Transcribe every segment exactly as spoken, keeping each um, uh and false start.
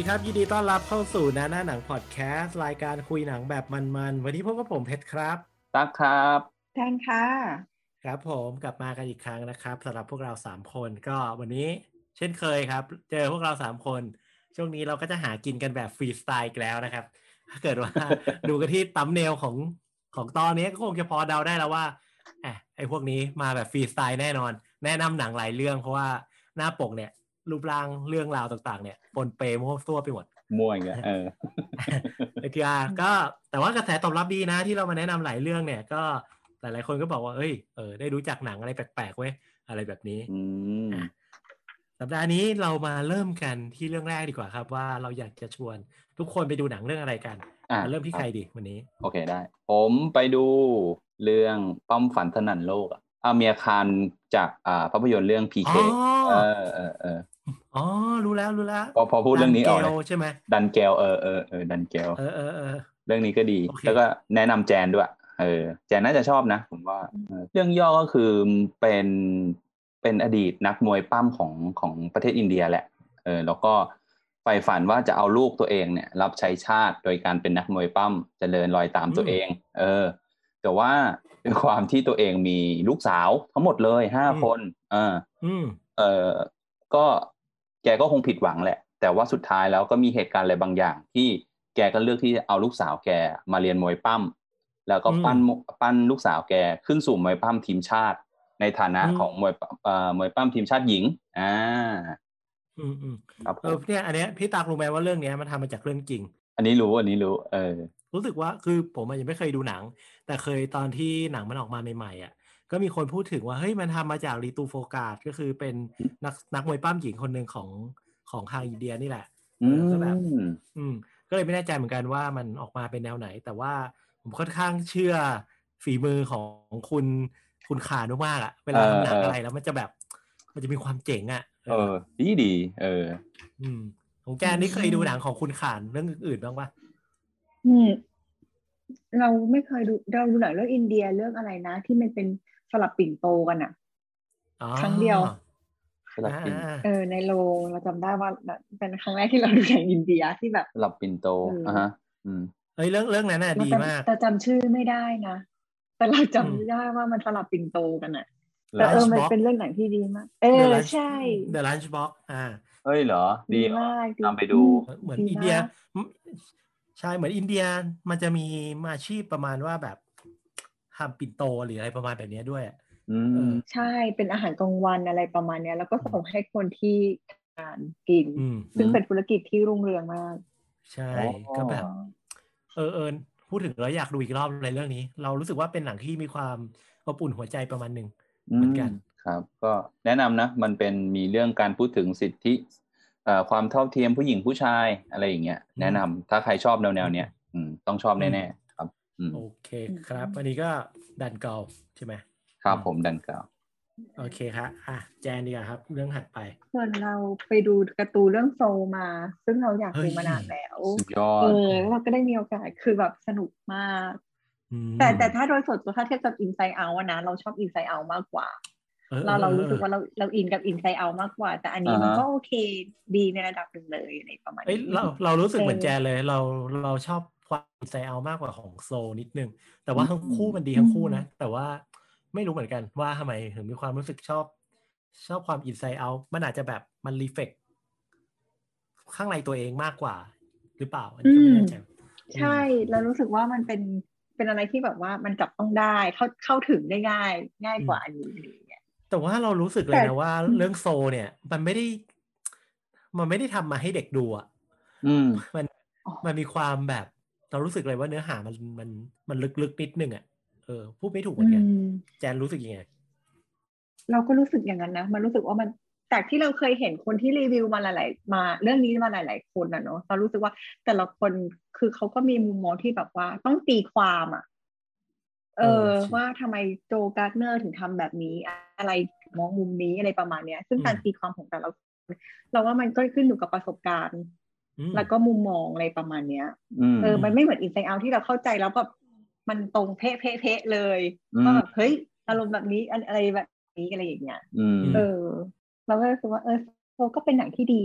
ครับยินดีต้อนรับเข้าสู่หน้าหน้าหนังพอดแคสต์รายการคุยหนังแบบมันๆวันนี้พบกับผมเพชรครับตั๊กครับแทนค่ะครับผมกลับมากันอีกครั้งนะครับสำหรับพวกเราสามคนก็วันนี้เช่นเคยครับเจอพวกเราสามคนช่วงนี้เราก็จะหากินกันแบบฟรีสไตล์อีกแล้วนะครับถ้าเกิดว่า ดูกันที่ตัมเนลของของตอนนี้ก็คงจะพอเดาได้แล้วว่าแอะไอพวกนี้มาแบบฟรีสไตล์แน่นอนแนะนำหนังหลายเรื่องเพราะว่าหน้าปกเนี่ยรูปร่างเรื่องราวต่างๆเนี่ยปนเปมั่วซั่วไปหมดมั่วอย่างเงี้ยเออโอเคก็แต่ว่ากระแสตอบรับดีนะที่เรามาแนะนำหลายเรื่องเนี่ยก็หลายๆคนก็บอกว่าเอ้ยเออได้รู้จักหนังอะไรแปลกๆเว้ยอะไรแบบนี้อ่ะสัปดาห์นี้เรามาเริ่มกันที่เรื่องแรกดีกว่าครับว่าเราอยากจะชวนทุกคนไปดูหนังเรื่องอะไรกันมาเริ่มที่ใครดีวันนี้โอเคได้ผมไปดูเรื่องป้อมฝันสนั่นโลกอ่ะอาเมียคานจากอ่าภาพยนตร์เรื่อง พี เค เออเออเอออ๋อรู้แล้วรู้แล้วพอพอพูดเรื่องนี้ออกเลยใช่ไหมดันเกลเออเออเออดันเกลเออเออเออเรื่องนี้ก็ดีแล้วก็แนะนำแจนด้วยเออแจนน่าจะชอบนะผมว่าเรื่องย่อก็คือเป็นเป็นอดีตนักมวยปั้มของของประเทศอินเดียแหละเออแล้วก็ใฝ่ฝันว่าจะเอาลูกตัวเองเนี่ยรับใช้ชาติโดยการเป็นนักมวยปั้มเจริญรอยตามตัวเองเออแต่ว่าด้วยความที่ตัวเองมีลูกสาวทั้งหมดเลยห้าคนเออเออก็แกก็คงผิดหวังแหละแต่ว่าสุดท้ายแล้วก็มีเหตุการณ์อะไรบางอย่างที่แกก็เลือกที่จะเอาลูกสาวแกมาเรียนมวยปั้มแล้วก็ปั้นปั้นลูกสาวแกขึ้นสู่มวยปั้มทีมชาติในฐานะของมวยเอ่อมวยปั้มทีมชาติหญิงอ่าอืมอืมครับเออเนี่ยอันเนี้ยพี่ตากรู้ไหมว่าเรื่องเนี้ยมันทำมาจากเรื่องจริงอันนี้รู้อันนี้รู้เออรู้สึกว่าคือผมยังไม่เคยดูหนังแต่เคยตอนที่หนังมันออกมาใหม่ๆอ่ะก็มีคนพูดถึงว่าเฮ้ยมันทำมาจากรีตูโฟกาสก็คือเป็นนักนักมวยปั้มหญิงคนหนึ่งของของทางอินเดียนี่แหละเออก็แบบอืมก็เลยไม่แน่ใจเหมือนกันว่ามันออกมาเป็นแนวไหนแต่ว่าผมค่อนข้างเชื่อฝีมือของคุณคุณขานุมากอ่ะเวลาทำหนังอะไรแล้วมันจะแบบมันจะมีความเจ๋งอ่ะเออดีดีเอออืมของแกนี่เคยดูหนังของคุณขานเรื่องอื่นๆบ้างปะอืมเราไม่เคยดูเราดูหนังเรื่องอินเดียเรื่องอะไรนะที่มันเป็นสลับปิ่นโตกันอ่ะครั้งเดียวสลับปิ่นเออในโรงเราจำได้ว่าเป็นครั้งแรกที่เราดูหนังอินเดียที่แบบสลับปิ่นโตอ่ะฮะอืมเฮ้ยเรื่องเรื่องนั้นน่ะดีมากแต่จำชื่อไม่ได้นะแต่เราจำไม่ได้ว่ามันสลับปิ่นโตกันอ่ะแต่เออมันเป็นเรื่องหนังที่ดีมากเออใช่ The Lunchbox อ่าเฮ้ยเหรอดีมากตามไปดูเหมือนอินเดียใช่เหมือนอินเดียมันจะมีอาชีพประมาณว่าแบบทำปิ่นโตหรืออะไรประมาณแบบนี้ด้วยอืมใช่เป็นอาหารกลางวันอะไรประมาณนี้แล้วก็ส่งให้คนที่ทานกินซึ่งเป็นธุรกิจที่รุ่งเรืองมากใช่ก็แบบเออเออพูดถึงแล้วอยากดูอีกรอบในเรื่องนี้เรารู้สึกว่าเป็นหนังที่มีความอบอุ่นหัวใจประมาณหนึ่งเหมือนกันครับก็แนะนำนะมันเป็นมีเรื่องการพูดถึงสิทธิความเท่าเทียมผู้หญิงผู้ชายอะไรอย่างเงี้ยแนะนำถ้าใครชอบแนวแนวเนี้ยต้องชอบแน่ๆครับโอเคครับอันนี้ก็ดันเกาใช่ไหมครับผมดันเกาโอเคครับอ่ะแจนดีกว่าครับเรื่องถัดไปส่วนเราไปดูการ์ตูนเรื่องโซมา ซึ่งเราอยากดูมานานแล้วเออเราก็ได้มีโอกาสคือแบบสนุกมากแต่แต่ถ้าโดยส่วนตัวถ้าเทียบกับอินไซด์เอาท์นะเราชอบอินไซด์เอาท์มากกว่าเราเรารู้สึกว่าเราเราอินกับอินไซด์เอาท์มากกว่าแต่อันนี้มันก็โอเคดีในระดับหนึ่งเลยในประมาณนี้เราเรารู้สึกเหมือนแจนเลยเราเราชอบความอินไซด์เอาท์มากกว่าของโซนิดนึงแต่ว่าทั้งคู่มันดีทั้งคู่นะแต่ว่าไม่รู้เหมือนกันว่าทำไมถึงมีความรู้สึกชอบชอบความอินไซด์เอาท์มันอาจจะแบบมันรีเฟกข้างในตัวเองมากกว่าหรือเปล่าอันนี้ก็ไม่แน่ใจใช่แล้วรู้สึกว่ามันเป็นเป็นอะไรที่แบบว่ามันจับต้องได้เข้าเข้าถึงได้ง่ายง่ายกว่าอันนี้อะไรอย่างเงี้ยแต่ว่าเรารู้สึกเลยนะว่าเรื่องโซเนี่ยมันไม่ได้มันไม่ได้ทำมาให้เด็กดูอ่ะมันมันมีความแบบเรารู้สึกเลยว่าเนื้อหามันมันมันลึกๆนิดนึงอ่ะเออพูดไม่ถูกเหมือนกันแจนรู้สึกยังไงเราก็รู้สึกอย่างนั้นนะมันรู้สึกว่ามันจากที่เราเคยเห็นคนที่รีวิวมาหลายๆมาเรื่องนี้มาหลายๆคนนะเนาะเรารู้สึกว่าแต่ละคนคือเขาก็มีมุมมองที่แบบว่าต้องตีความอ่ะเออว่าทำไมโจการ์ดเนอร์ถึงทำแบบนี้อะไรมองมุมนี้อะไรประมาณเนี้ยซึ่งการตีความของแต่ละเราว่ามันก็ขึ้นอยู่กับประสบการณ์แล้วก็มุมมองอะไรประมาณเนี้ยเออมันไม่เหมือนอินไซด์เอาท์ที่เราเข้าใจแล้วแบบมันตรงเป๊ะเป๊ะเป๊ะเลยว่าแบบเฮ้ยอารมณ์แบบนี้อะไรแบบนี้อะไรอย่างเงี้ยเออเราก็รู้สึกว่าเออโซก็เป็นหนังที่ดีนะ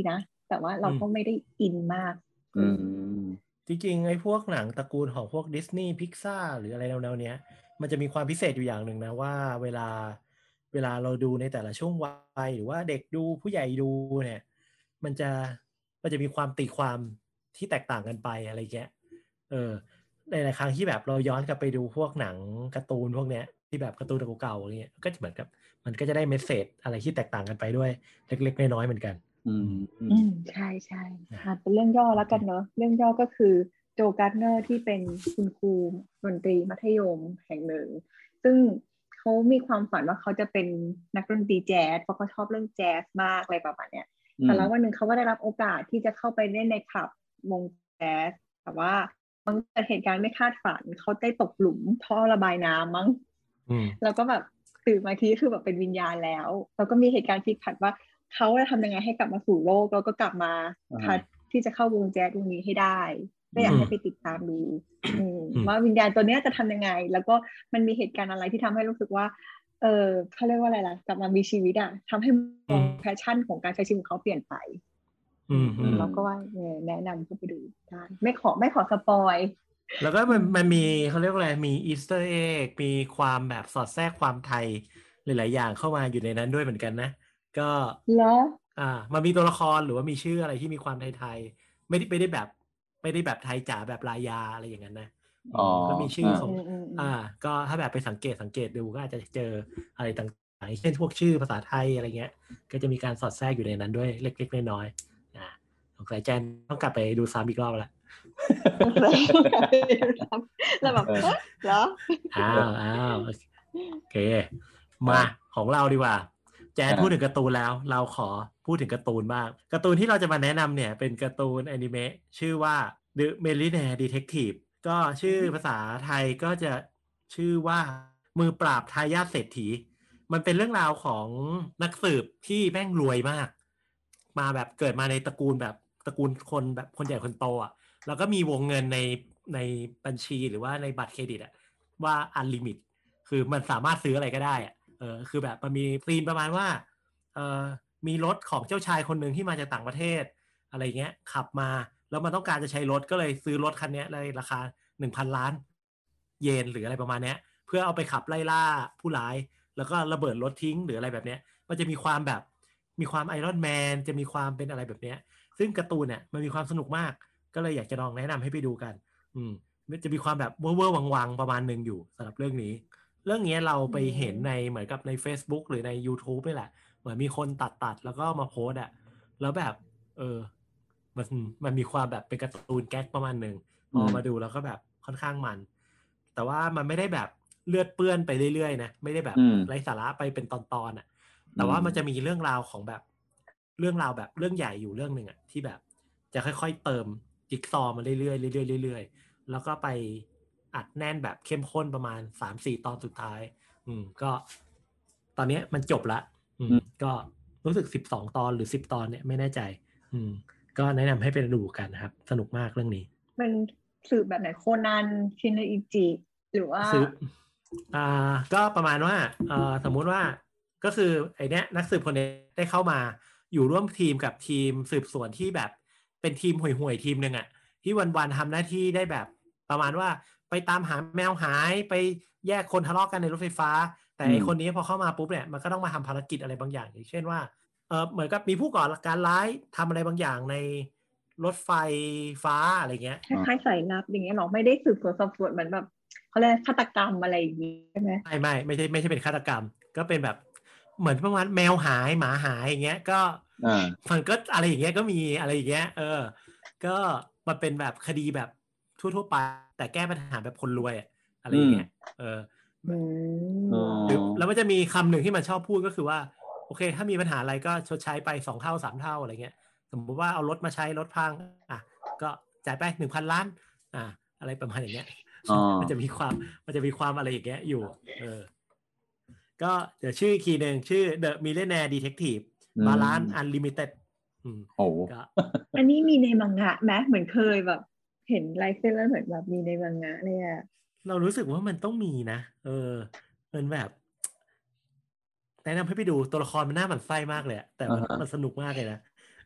แต่ว่าเราก็ไม่ได้อินมากอืมจริงๆไอ้พวกหนังตระกูลของพวกดิสนีย์พิกซ่าหรืออะไรแนวๆเนี้ยมันจะมีความพิเศษอยู่อย่างหนึ่งนะว่าเวลาเวลาเราดูในแต่ละช่วงวัยหรือว่าเด็กดูผู้ใหญ่ดูเนี่ยมันจะมันจะมีความตีความที่แตกต่างกันไปอะไรเงี้ยเออในหลายครั้งที่แบบเราย้อนกลับไปดูพวกหนังการ์ตูนพวกเนี้ยที่แบบการ์ตูนเก่าๆอะไรเงี้ยก็จะเหมือนกับมันก็จะได้เมสเสจอะไรที่แตกต่างกันไปด้วยเล็กๆน้อยๆเหมือนกันอืมอืมใช่ใช่เป็นเรื่องย่อแล้วกันเนอะเรื่องย่อก็คือโจการ์เนอร์ที่เป็นคุณครูดนตรีมัธยมแห่งหนึ่งซึ่งเขามีความฝันว่าเขาจะเป็นนักดนตรีแจ๊สเพราะเขาชอบเรื่องแจ๊สมากอะไรประมาณเนี้ยแต่แล้ววันหนึ่งเขาก็ได้รับโอกาสที่จะเข้าไปเล่นในคลับวงแจ๊สแต่ว่ามันเกิดเหตุการณ์ไม่คาดฝันเขาได้ตกหลุมท่อระบายน้ำมั้งแล้วก็แบบตื่นมาทีคือแบบเป็นวิญญาณแล้วแล้วก็มีเหตุการณ์พลิกผันว่าเขาจะทำยังไงให้กลับมาสู่โลกแล้วก็กลับมาคัดที่จะเข้าวงแจ๊สวงนี้ให้ได้ก็อยากให้ไปติดตามดูว่าวิญญาณตัวนี้จะทำยังไงแล้วก็มันมีเหตุการณ์อะไรที่ทำให้รู้สึกว่าเออเขาเรียกว่าอะไรล่ะกลับมามีชีวิตอะทำให้มองแพชชั่นของการใช้ชีวิตของเขาเปลี่ยนไปเราก็ว่าแนะนำเข้าไปดูได้ไม่ขอไม่ขอสปอยแล้วก็มันมันมีเขาเรียกว่าอะไรมีอีสเตอร์เอ็กมีความแบบสอดแทรกความไทยหลายๆอย่างเข้ามาอยู่ในนั้นด้วยเหมือนกันนะก็แล้วอ่ามันมีตัวละครหรือว่ามีชื่ออะไรที่มีความไทยๆไม่ได้ไม่ได้แบบไม่ได้แบบไทยจ๋าแบบลายาอะไรอย่างนั้นนะอ๋อก็มีชื่อของอ่าก็ถ้าแบบไปสังเกตสังเกตดูก็อาจจะเจออะไรต่างๆเช่นพวกชื่อภาษาไทยอะไรเงี้ยก็จะมีการสอดแทรกอยู่ในนั้นด้วยเล็กๆน้อยๆนะสงสัยแจนต้องกลับไปดูซ้ำอีกรอบละแล้วแบบเหรออ้าวอ้าวโอเคมาของเราดีกว่าแจนพูดถึงการ์ตูนแล้วเราขอพูดถึงการ์ตูนบ้างการ์ตูนที่เราจะมาแนะนำเนี่ยเป็นการ์ตูนแอนิเมะชื่อว่า The Millionaire Detective ก็ชื่อภาษาไทยก็จะชื่อว่ามือปราบทายาทเศรษฐีมันเป็นเรื่องราวของนักสืบที่แม่งรวยมากมาแบบเกิดมาในตระกูลแบบตระกูลคนแบบคนใหญ่คนโตอ่ะแล้วก็มีวงเงินในในบัญชีหรือว่าในบัตรเครดิตอ่ะว่าอันลิมิตคือมันสามารถซื้ออะไรก็ได้อ่ะเออคือแบบมันมีธีมประมาณว่าเออมีรถของเจ้าชายคนหนึ่งที่มาจากต่างประเทศอะไรเงี้ยขับมาแล้วมันต้องการจะใช้รถก็เลยซื้อรถคันนี้ในราคา หนึ่งพัน ล้านเยนหรืออะไรประมาณนี้เพื่อเอาไปขับไล่ล่าผู้ร้ายแล้วก็ระเบิดรถทิ้งหรืออะไรแบบเนี้ยมันจะมีความแบบมีความไอรอนแมนจะมีความเป็นอะไรแบบเนี้ยซึ่งการ์ตูนเนี่ยมันมีความสนุกมากก็เลยอยากจะลองแนะนำให้ไปดูกันอืมจะมีความแบบเว่อร์ๆวังๆประมาณหนึ่งอยู่สำหรับเรื่องนี้เรื่องนี้เราไปเห็นในเหมือนกับใน Facebook หรือใน YouTube นี่แหละเหมือนมีคนตัดตัดแล้วก็มาโพสอ่ะแล้วแบบเออมันมันมีความแบบเป็นการ์ตูนแก๊กประมาณหนึ่งพอมาดูแล้วก็แบบค่อนข้างมันแต่ว่ามันไม่ได้แบบเลือดเปื้อนไปเรื่อยๆนะไม่ได้แบบไร้สาระไปเป็นตอนๆอ่ะแต่ว่ามันจะมีเรื่องราวของแบบเรื่องราวแบบเรื่องใหญ่อยู่เรื่องหนึ่งอ่ะที่แบบจะค่อยๆเติมจิ๊กซอว์มาเรื่อยๆเรื่อยๆเรื่อยๆแล้วก็ไปอัดแน่นแบบเข้มข้นประมาณ สามสี่ ตอนสุดท้ายอืมก็ตอนนี้มันจบละอืมก็รู้สึกสิบสองตอนหรือสิบตอนเนี่ยไม่แน่ใจอืมก็แนะนำให้ไปดูกันนะครับสนุกมากเรื่องนี้มันสืบแบบไหนโคนันชินอิจิหรือว่าสืบอ่าก็ประมาณว่าเอ่อสมมุติว่าก็คือไอเนี้ยนักสืบคนนี้ได้เข้ามาอยู่ร่วมทีมกับทีมสืบสวนที่แบบเป็นทีมห่วยๆทีมหนึ่งอ่ะที่วันๆทำหน้าที่ได้แบบประมาณว่าไปตามหาแมวหายไปแยกคนทะเลาะกันในรถไฟฟ้าแต่ไอคนนี้พอเข้ามาปุ๊บเนี่ยมันก็ต้องมาทำภารกิจอะไรบางอย่างอย่างเช่นว่าเออเหมือนกับมีผู้ก่อการร้ายทำอะไรบางอย่างในรถไฟฟ้าอะไรเงี้ยคล้ายๆสายลับอย่างเงี้ยหรอไม่ได้สืบสวนสอบสวนเหมือนแบบเขาเรียกฆาตกรรมอะไรอย่างงี้ใช่ไหมไม่ไม่ไม่ใช่ไม่ใช่เป็นฆาตกรรมก็เป็นแบบเหมือนประมาณแมวหายหมาหายอย่างเงี้ยก็มันก็อะไรอย่างเงี้ยก็มีอะไรอย่างเงี้ยเออก็มันเป็นแบบคดีแบบทั่วๆไปแต่แก้ปัญหาแบบคนรวยอะไรอย่างเงี้ยเออแล้วมันจะมีคำหนึ่งที่มันชอบพูดก็คือว่าโอเคถ้ามีปัญหาอะไรก็ชดใช้ไปสองเท่าสามเท่าอะไรเงี้ยสมมติว่าเอารถมาใช้รถพังอ่ะก็จ่ายไปหนึ่งพันล้านอ่ะอะไรประมาณอย่างเงี้ยมันจะมีความมันจะมีความอะไรอย่างเงี้ยอยู่เออก็เดี๋ยวชื่อคีย์หนึ่งชื่อ The Millionaire Detective Balance Unlimited โอ้อันนี้มีในมังงะไหมเหมือนเคยแบบเห็นลายเส้นแล้วเหมือนแบบมีในมังงะเลยอะเรารู้สึกว่ามันต้องมีนะเออมันแบบแนะนำให้ไปดูตัวละครมันน่าหมั่นไส้มากเลยแต่มันมันสนุกมากเลยนะ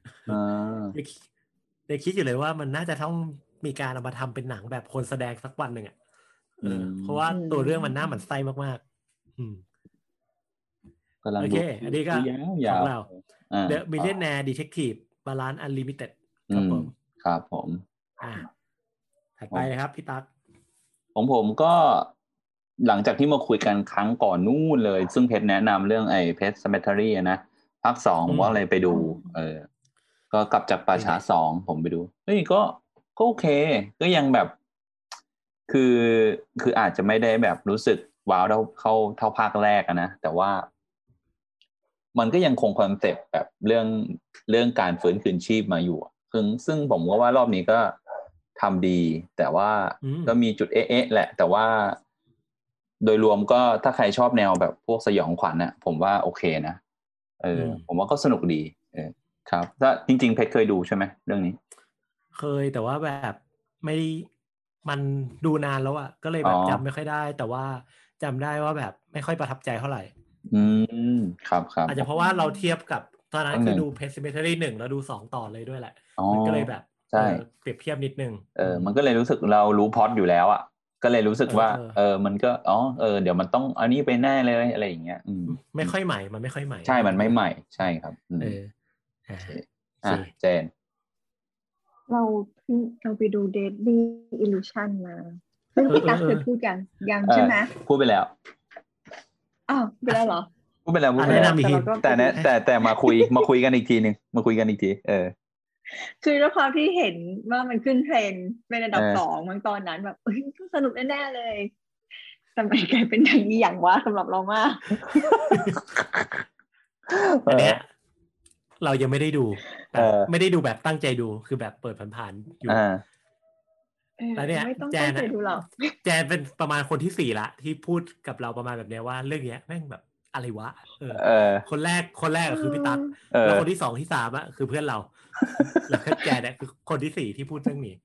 อ่าเด็กคิดอยู่เลยว่ามันน่าจะต้องมีการเอามาทำเป็นหนังแบบคนแสดงสักวันหนึ่งอ่ะเออเพราะว่าตัวเรื่องมันน่าหมั่นไส้มากๆอืมกำลังโอดูเคอันนี้ก็ยาวขยาองวเราอ่า The Millionaire Detective Balance Unlimited คอืรับมผมครับผมอ่าถัดไปเลยครับพี่ตั๊กของผมก็หลังจากที่มาคุยกันครั้งก่อนนู่นเลย ซึ่งเพชรแนะนำเรื่องไอ้เพชร Cemetery อะนะภาคสองผมก็เลยไปดู เออ ก็กลับจากป่าช้าสองผมไปดูเฮ้ยก็ก็โอเค ก็ยังแบบ คือคืออาจจะไม่ได้แบบรู้สึกว้าวเท่าเข้าเท่าภาคแรกอะนะแต่ว่า มันก็ยังคงคอนเซปต์แบบเรื่องเรื่องการฟื้นคืนชีพมาอยู่ซึ่งซึ่งผมก็ว่ารอบนี้ก็ทำดี แต่ว่าก็มีจุดเอ๊ะๆแหละ แต่ว่าโดยรวมก็ถ้าใครชอบแนวแบบพวกสยองขวัญน่ะผมว่าโอเคนะเออผมว่าก็สนุกดีเออครับถ้าจริงๆเพชรเคยดูใช่ไหมเรื่องนี้เคยแต่ว่าแบบไม่มันดูนานแล้วอ่ะก็เลยแบบจำไม่ค่อยได้แต่ว่าจำได้ว่าแบบไม่ค่อยประทับใจเท่าไหร่อืมครับครับอาจจะเพราะว่าเราเทียบกับตอนนั้นคือดู Pet Sematary หนึ่งแล้วดูสองต่อเลยด้วยแหละมันก็เลยแบบเออเปรียบเทียบนิดนึงเออมันก็เลยรู้สึกเรารู้พล็อตอยู่แล้วอ่ะก็เลยรู้สึกว่าเออเออมันก็อ๋อเออเดี๋ยวมันต้องอันนี้ไปแน่เลยอะไรอย่างเงี้ยอืมไม่ค่อยใหม่มันไม่ค่อยใหม่ใช่มันไม่ใหม่ใช่ครับเออโอเคอ่ะเจนเราเราไปดู Deadly Illusion มาซึ่งพี่ตั๊กเคยพูดยังยังใช่ไหมพูดไปแล้วอ้าวไปแล้วเหรอพูดไปแล้วพูดไปแล้วแต่แต่แต่แต่มาคุยมาคุยกันอีกทีนึงมาคุยกันอีกทีเออคือด้วยความที่เห็นว่ามันขึ้นเทรนด์เป็นอันดับสองมั้งตอนนั้นแบบเอ้ยต้องสนุกแน่ๆเลยแต่มันกลายเป็นหนังอีหยังวะสำหรับเรามากอันเนี้ยเรายังไม่ได้ดูแบบไม่ได้ดูแบบตั้งใจดูคือแบบเปิดผ่านๆอยู่แล้วเนี่ยแจนแจนเป็นประมาณคนที่สี่ละที่พูดกับเราประมาณแบบนี้ว่าเรื่องเนี้ยแม่งแบบอะไรวะเออคนแรกคนแรกก็คือพี่ตั๊กแล้วคนที่สองที่สามอะคือเพื่อนเราแล้วแจนเนี่ยคือคนที่สี่ที่พูดเรื่องนี้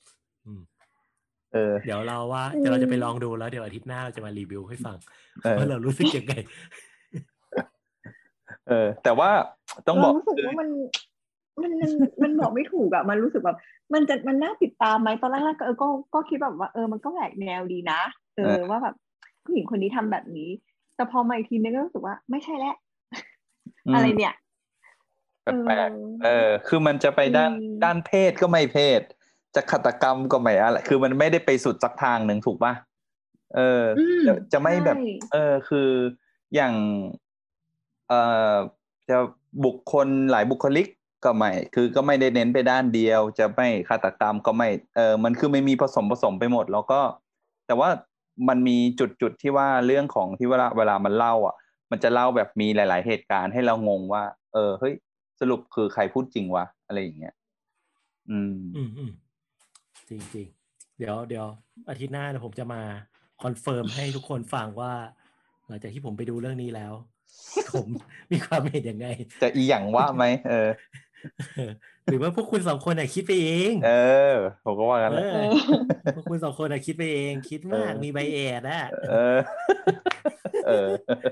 เดี๋ยวเราว่าเดี๋ยวเราจะไปลองดูแล้วเดี๋ยวอาทิตย์หน้าเราจะมารีวิวให้ฟังว่าเรารู้สึกยังไงเออแต่ว่าต้องบอกรู้สึกว่ามันมันมันมันบอกไม่ถูกอะมันรู้สึกแบบมันจะมันน่าติดตามไหมตอนแรกๆก็เออก็ก็คิดแบบว่าเออมันก็แหวกแนวดีนะเออว่าแบบผู้หญิงคนนี้ทำแบบนี้แต่พอมาอีกทีนึงก็รู้สึกว่าไม่ใช่แล้วอะไรเนี่ยแปลกๆเออคือมันจะไปด้านด้านเพศก็ไม่เพศจะฆาตกรรมก็ไม่อะไรคือมันไม่ได้ไปสุดสักทางหนึ่งถูกป่ะเออจะจะไม่แบบเออคืออย่างเอ่อจะบุคคลหลายบุคลิกก็ไม่คือก็ไม่ได้เน้นไปด้านเดียวจะไม่ฆาตกรรมก็ไม่เออมันคือไม่มีผสมผสมไปหมดแล้วก็แต่ว่ามันมีจุดจุดที่ว่าเรื่องของที่เวลาเวลามันเล่าอ่ะมันจะเล่าแบบมีหลายๆเหตุการณ์ให้เรางงว่าเออเฮ้ยสรุปคือใครพูดจริงวะอะไรอย่างเงี้ยอืมอืมอืมจริงจริงเดี๋ยวเดี๋ยวอาทิตย์หน้าผมจะมาคอนเฟิร์มให้ทุกคนฟังว่าหลังจากที่ผมไปดูเรื่องนี้แล้วผมมีความเห็นยังไงจะอีหยังว่าไหมเออหรือว่าพวกคุณสองคนอ่ะคิดไปเองเออผมก็ว่ากันแหละพวกคุณสองคนอ่ะคิดไปเองคิดมากมีไบแอสอ่ะเออเออ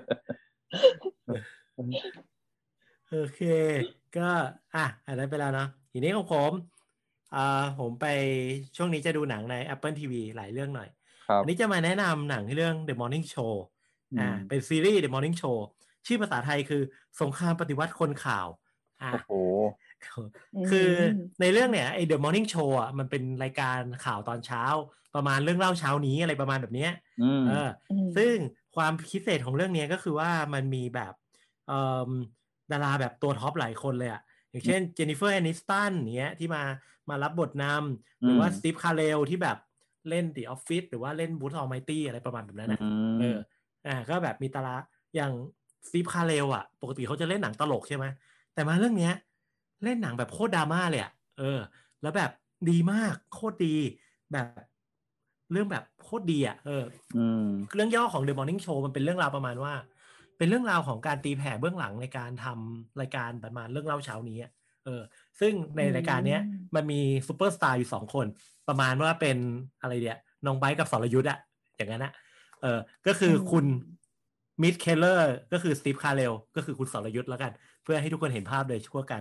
โอเคก็อ่ะอันนั้นไปแล้วเนาะทีนี้ของผมอ่าผมไปช่วงนี้จะดูหนังใน Apple ที วี หลายเรื่องหน่อยอันนี้จะมาแนะนำหนังเรื่อง The Morning Show อ่าเป็นซีรีส์ The Morning Show ชื่อภาษาไทยคือสงครามปฏิวัติคนข่าวอ่าโอ้โหคือในเรื่องเนี่ยไอ้ The Morning Show อ่ะมันเป็นรายการข่าวตอนเช้าประมาณเรื่องเล่าเช้านี้อะไรประมาณแบบนี้เออซึ่งความพิเศษของเรื่องนี้ก็คือว่ามันมีแบบเอ่อดาราแบบตัวท็อปหลายคนเลยอ่ะอย่างเช่นเจนนิเฟอร์แอนิสตันเนี้ยที่มามารับบทนำหรือว่าสตีฟคาร์เรลที่แบบเล่น The Office หรือว่าเล่น Bruce Almighty อะไรประมาณแบบนั้นนะเอออ่าก็แบบมีตาราอย่างสตีฟคาร์เรลอ่ะปกติเขาจะเล่นหนังตลกใช่ไหมแต่มาเรื่องเนี้ยเล่นหนังแบบโคตรดราม่าเลยอ่ะเออแล้วแบบดีมากโคตรดีแบบเรื่องแบบโคตรดีอ่ะเออเรื่องย่อของ The Morning Show มันเป็นเรื่องราวประมาณว่าเป็นเรื่องราวของการตีแผ่เบื้องหลังในการทำรายการประมาณเรื่องเล่าเช้านี้เออซึ่งในรายการเนี้ยมันมีซูเปอร์สตาร์อยู่สองคนประมาณว่าเป็นอะไรเดียน้องไบร์ทกับสรยุทธ์อะอย่างนั้นนะเออก็คือคุณมิดเคลเลอร์ก็คือสตีฟคาร์เรลก็คือคุณสรยุทธ์แล้วกันเพื่อให้ทุกคนเห็นภาพเลยชั่วกัน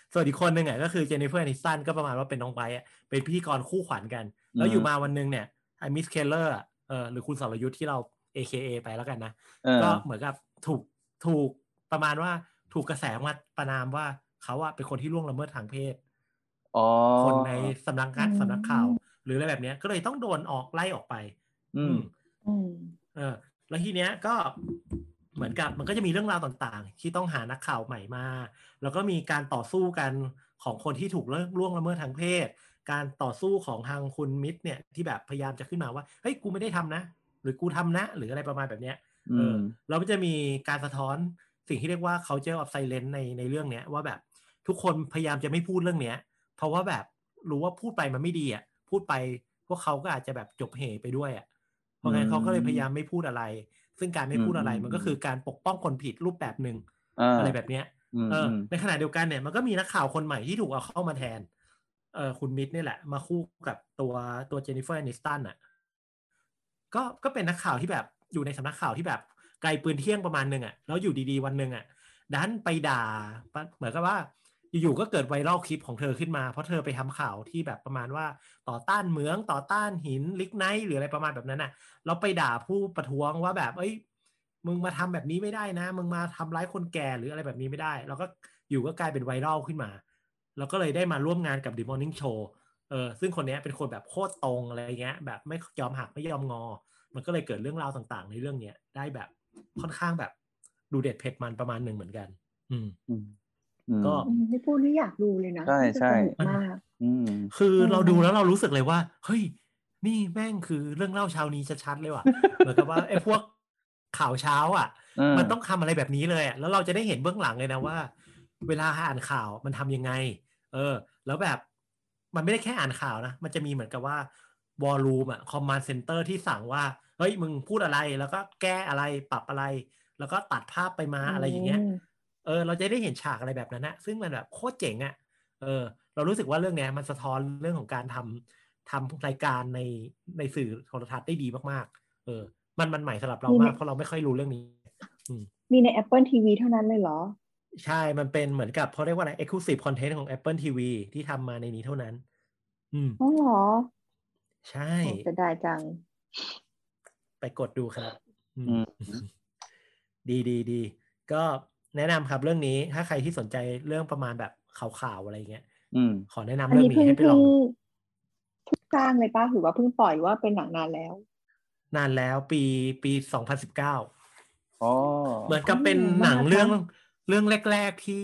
ส่วนอีกคนหนึ่งอ่ะก็คือเจนนิเฟอร์แอนิสตันก็ประมาณว่าเป็นน้องไบร์ทอ่ะเป็นพิธีกรคู่ขวัญกันแล้วอยู่มาวันนึงเนี่ยไอ้มิสเคลเลอร์เออหรือคุณสรยุทธที่เรา เอ เค เอ ไปแล้วกันนะก็เหมือนกับถูกถูกประมาณว่าถูกกระแสมาประนามว่าเขาอะเป็นคนที่ล่วงละเมิดทางเพศคนในสำนักงานสำนักข่าวหรืออะไรแบบนี้ก็เลยต้องโดนออกไล่ออกไปอืมเออแล้วทีเนี้ยก็เหมือนกับมันก็จะมีเรื่องราวต่างๆที่ต้องหานักข่าวใหม่มาแล้วก็มีการต่อสู้กันของคนที่ถูกล่วงละเมิดทางเพศการต่อสู้ของทางคุณมิตรเนี่ยที่แบบพยายามจะขึ้นมาว่าเฮ้ยกูไม่ได้ทำนะหรือกูทำนะหรืออะไรประมาณแบบเนี้ยเออแล้วมันจะมีการสะท้อนสิ่งที่เรียกว่า culture of silence ในในเรื่องเนี้ยว่าแบบทุกคนพยายามจะไม่พูดเรื่องเนี้ยเพราะว่าแบบรู้ว่าพูดไปมันไม่ดีอ่ะพูดไปพวกเขาก็อาจจะแบบจบเหไปด้วยอ่ะเพราะงั้นเขาก็เลยพยายามไม่พูดอะไรซึ่งการไม่พูดอะไรมันก็คือการปกป้องคนผิดรูปแบบหนึ่งอะไรแบบเนี้ยเออในขณะเดียวกันเนี่ยมันก็มีนักข่าวคนใหม่ที่ถูกเอาเข้ามาแทนเออคุณมิตรนี่แหละมาคู่กับตัวตัวเจนนิเฟอร์แอนิสตันอ่ะก็ก็เป็นนักข่าวที่แบบอยู่ในสำนักข่าวที่แบบไกลปืนเที่ยงประมาณนึงอ่ะแล้วอยู่ดีๆวันนึงอ่ะดันไปด่าเหมือนกับว่าอยู่ๆก็เกิดไวรัลคลิปของเธอขึ้นมาเพราะเธอไปทำข่าวที่แบบประมาณว่าต่อต้านเหมืองต่อต้านหินลิกไนท์หรืออะไรประมาณแบบนั้นน่ะแล้วไปด่าผู้ประท้วงว่าแบบเอ้ยมึงมาทำแบบนี้ไม่ได้นะมึงมาทำร้ายคนแก่หรืออะไรแบบนี้ไม่ได้แล้วก็อยู่ก็กลายเป็นไวรัลขึ้นมาแล้วก็เลยได้มาร่วมงานกับ The Morning Show เออซึ่งคนนี้เป็นคนแบบโคตรตรงอะไรเงี้ยแบบไม่ยอมหักไม่ยอมงอมันก็เลยเกิดเรื่องราวต่างๆในเรื่องเนี้ยได้แบบค่อนข้างแบบดูเด็ดเผ็ดมันประมาณหนึ่งเหมือนกันอืมก็ไม่พูดนี่อยากดูเลยนะใช่ใช่สนุกมากคือเราดูแล้วเรารู้สึกเลยว่าเฮ้ยนี่แม่งคือเรื่องเล่าเช้านี้ชัดๆเลยว่ะเหมือนกับว่าไอ้พวกข่าวเช้าอ่ะมันต้องทำอะไรแบบนี้เลยอ่ะแล้วเราจะได้เห็นเบื้องหลังเลยนะว่าเวลาอ่านข่าวมันทำยังไงเออแล้วแบบมันไม่ได้แค่อ่านข่าวนะมันจะมีเหมือนกับว่าวอลลุ่มอ่ะคอมมานด์เซ็นเตอร์ที่สั่งว่าเฮ้ยมึงพูดอะไรแล้วก็แก้อะไรปรับอะไรแล้วก็ตัดภาพไปมาอะไรอย่างเงี้ยเออเราจะได้เห็นฉากอะไรแบบนั้นนะซึ่งมันแบบโคตรเจ๋งอ่ะเออเรารู้สึกว่าเรื่องนี้มันสะท้อนเรื่องของการทำทำรายการในในสื่อโทรทัศน์ได้ดีมากๆเออมันมันใหม่สำหรับเรามากเพราะเราไม่ค่อยรู้เรื่องนี้มีใน Apple ที วี เท่านั้นเลยเหรอใช่มันเป็นเหมือนกับเขาเรียกว่าอะไร Exclusive Content ของ Apple ที วี ที่ทำมาในนี้เท่านั้นอืมอ๋อเหรอใช่จะได้จังไปกดดูครับอืมดีดีดีก็แนะนำครับเรื่องนี้ถ้าใครที่สนใจเรื่องประมาณแบบข่าวๆอะไรเงี้ยขอแนะนำเรื่องนี้ให้ไปลองเพิ่งสร้างเลยป่ะหรือว่าเพิ่งปล่อยว่าเป็นหนังนานแล้วนานแล้วปีปีสองพันสิบเก้าอ๋อเหมือนกับเป็นหนังเรื่องเรื่องแรกๆที่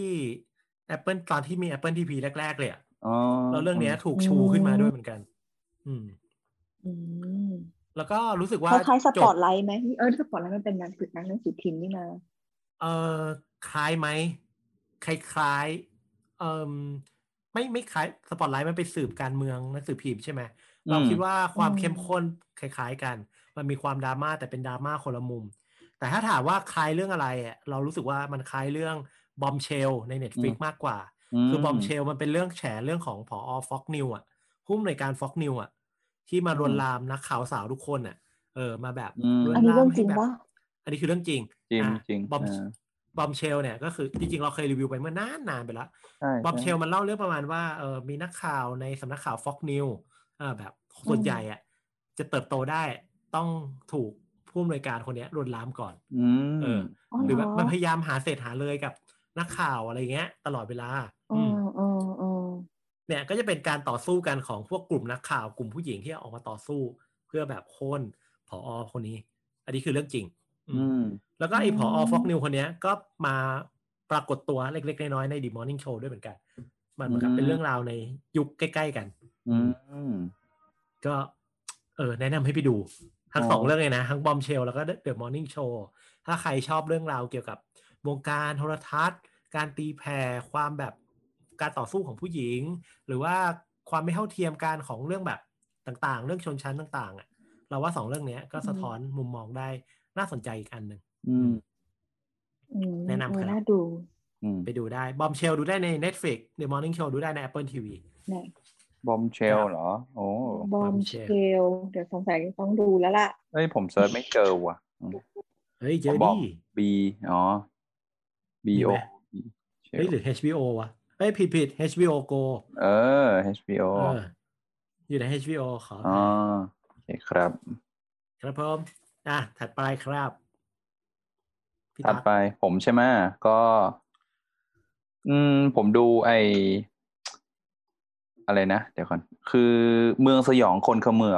Apple ตอนที่มี Apple ที วี แรกๆเลยอ่ะแล้วเรื่องนี้ถูกชูขึ้นมาด้วยเหมือนกันอืมแล้วก็รู้สึกว่าคล้ายๆสปอตไลท์ไหมเออสปอตไลท์มันเป็นหนังสือหนังหนังสือพิมพ์นี่นะเออคล้ายไหมคล้ายๆเออไม่ไม่คล้ายสปอตไลท์มันไปสืบการเมืองหนังสือพิมพ์ใช่ไหมเราคิดว่าความเข้มข้นคล้ายๆกันมันมีความดราม่าแต่เป็นดราม่าคนละมุมแต่ถ้าถามว่าคล้ายเรื่องอะไรอ่ะเรารู้สึกว่ามันคล้ายเรื่องบอมเชลใน Netflix มากกว่าคือบอมเชลมันเป็นเรื่องแฉเรื่องของผอ Fox News อ่ะผู้อำนวยการ Fox News อ่ะที่มาลวนลามนักข่าวสาวทุกคนอ่ะเออมาแบบลวนลามให้แบบอันนี้คือเรื่องจริงจริงจริงบอมบอมเชลเนี่ยก็คือจริงๆเราเคยรีวิวไปเมื่อนานนานไปแล้วบอมเชลมันเล่าเรื่องประมาณว่าเออมีนักข่าวในสำนักข่าว Fox News อ่าแบบส่วนใหญ่อ่ะจะเติบโตได้ต้องถูกผู้อำนวยการคนนี้ลวนลามก่อนเออหรือแบบมันพยายามหาเศษหาเลยกับนักข่าวอะไรเงี้ยตลอดเวลาอืมเนี่ยก็จะเป็นการต่อสู้กันของพวกกลุ่มนักข่าวกลุ่มผู้หญิงที่ออกมาต่อสู้เพื่อแบบโค่นผอคนนี้อันนี้คือเรื่องจริงอืมแล้วก็ไอ้ผอ Fox News คนนี้ก็มาปรากฏตัวเล็กๆน้อยๆใน The Morning Show ด้วยเหมือนกันมันเหมือนกับเป็นเรื่องราวในยุคใกล้ๆกันอืมก็เออแนะนำให้ไปดูทั้งสองเรื่องเลยนะทั้งบอมเชลแล้วก็ The Morning Show ถ้าใครชอบเรื่องราวเกี่ยวกับวงการโทรทัศน์การตีแผ่ความแบบการต่อสู้ของผู้หญิงหรือว่าความไม่เท่าเทียมกันของเรื่องแบบต่างๆเรื่องชนชั้นต่างๆอ่ะเราว่าสองเรื่องนี้ก็สะท้อนมุมมองได้น่าสนใจอีกอันหนึ่งแนะนำครับน่าดูไปดูได้บอมเชลดูได้ใน Netflix The Morning Show ดูได้ใน Apple ที วีบอมเชลเหรอโอ้บอมเชลเดี๋ยวสงสัยต้องดูแล้วล่ะเฮ้ยผมเซิร์ชไม่เจอว่ะเฮ้ยเจอดิ B อ๋อ B O เฮ้ยหรือ เอช บี โอ วะอ้ยผิดผิด เอช บี โอ Go เออ เอช บี โอเอออยู่ใน เอช บี โอ ขอออ๋อภัยโอเคครับครับผมอ่ะถัดไปครับพี่ถัดตั๊กไปผมใช่ไหมก็ อืมผมดูไออะไรนะ เดี๋ยวก่อนคือเมืองสยองคนเขมือบ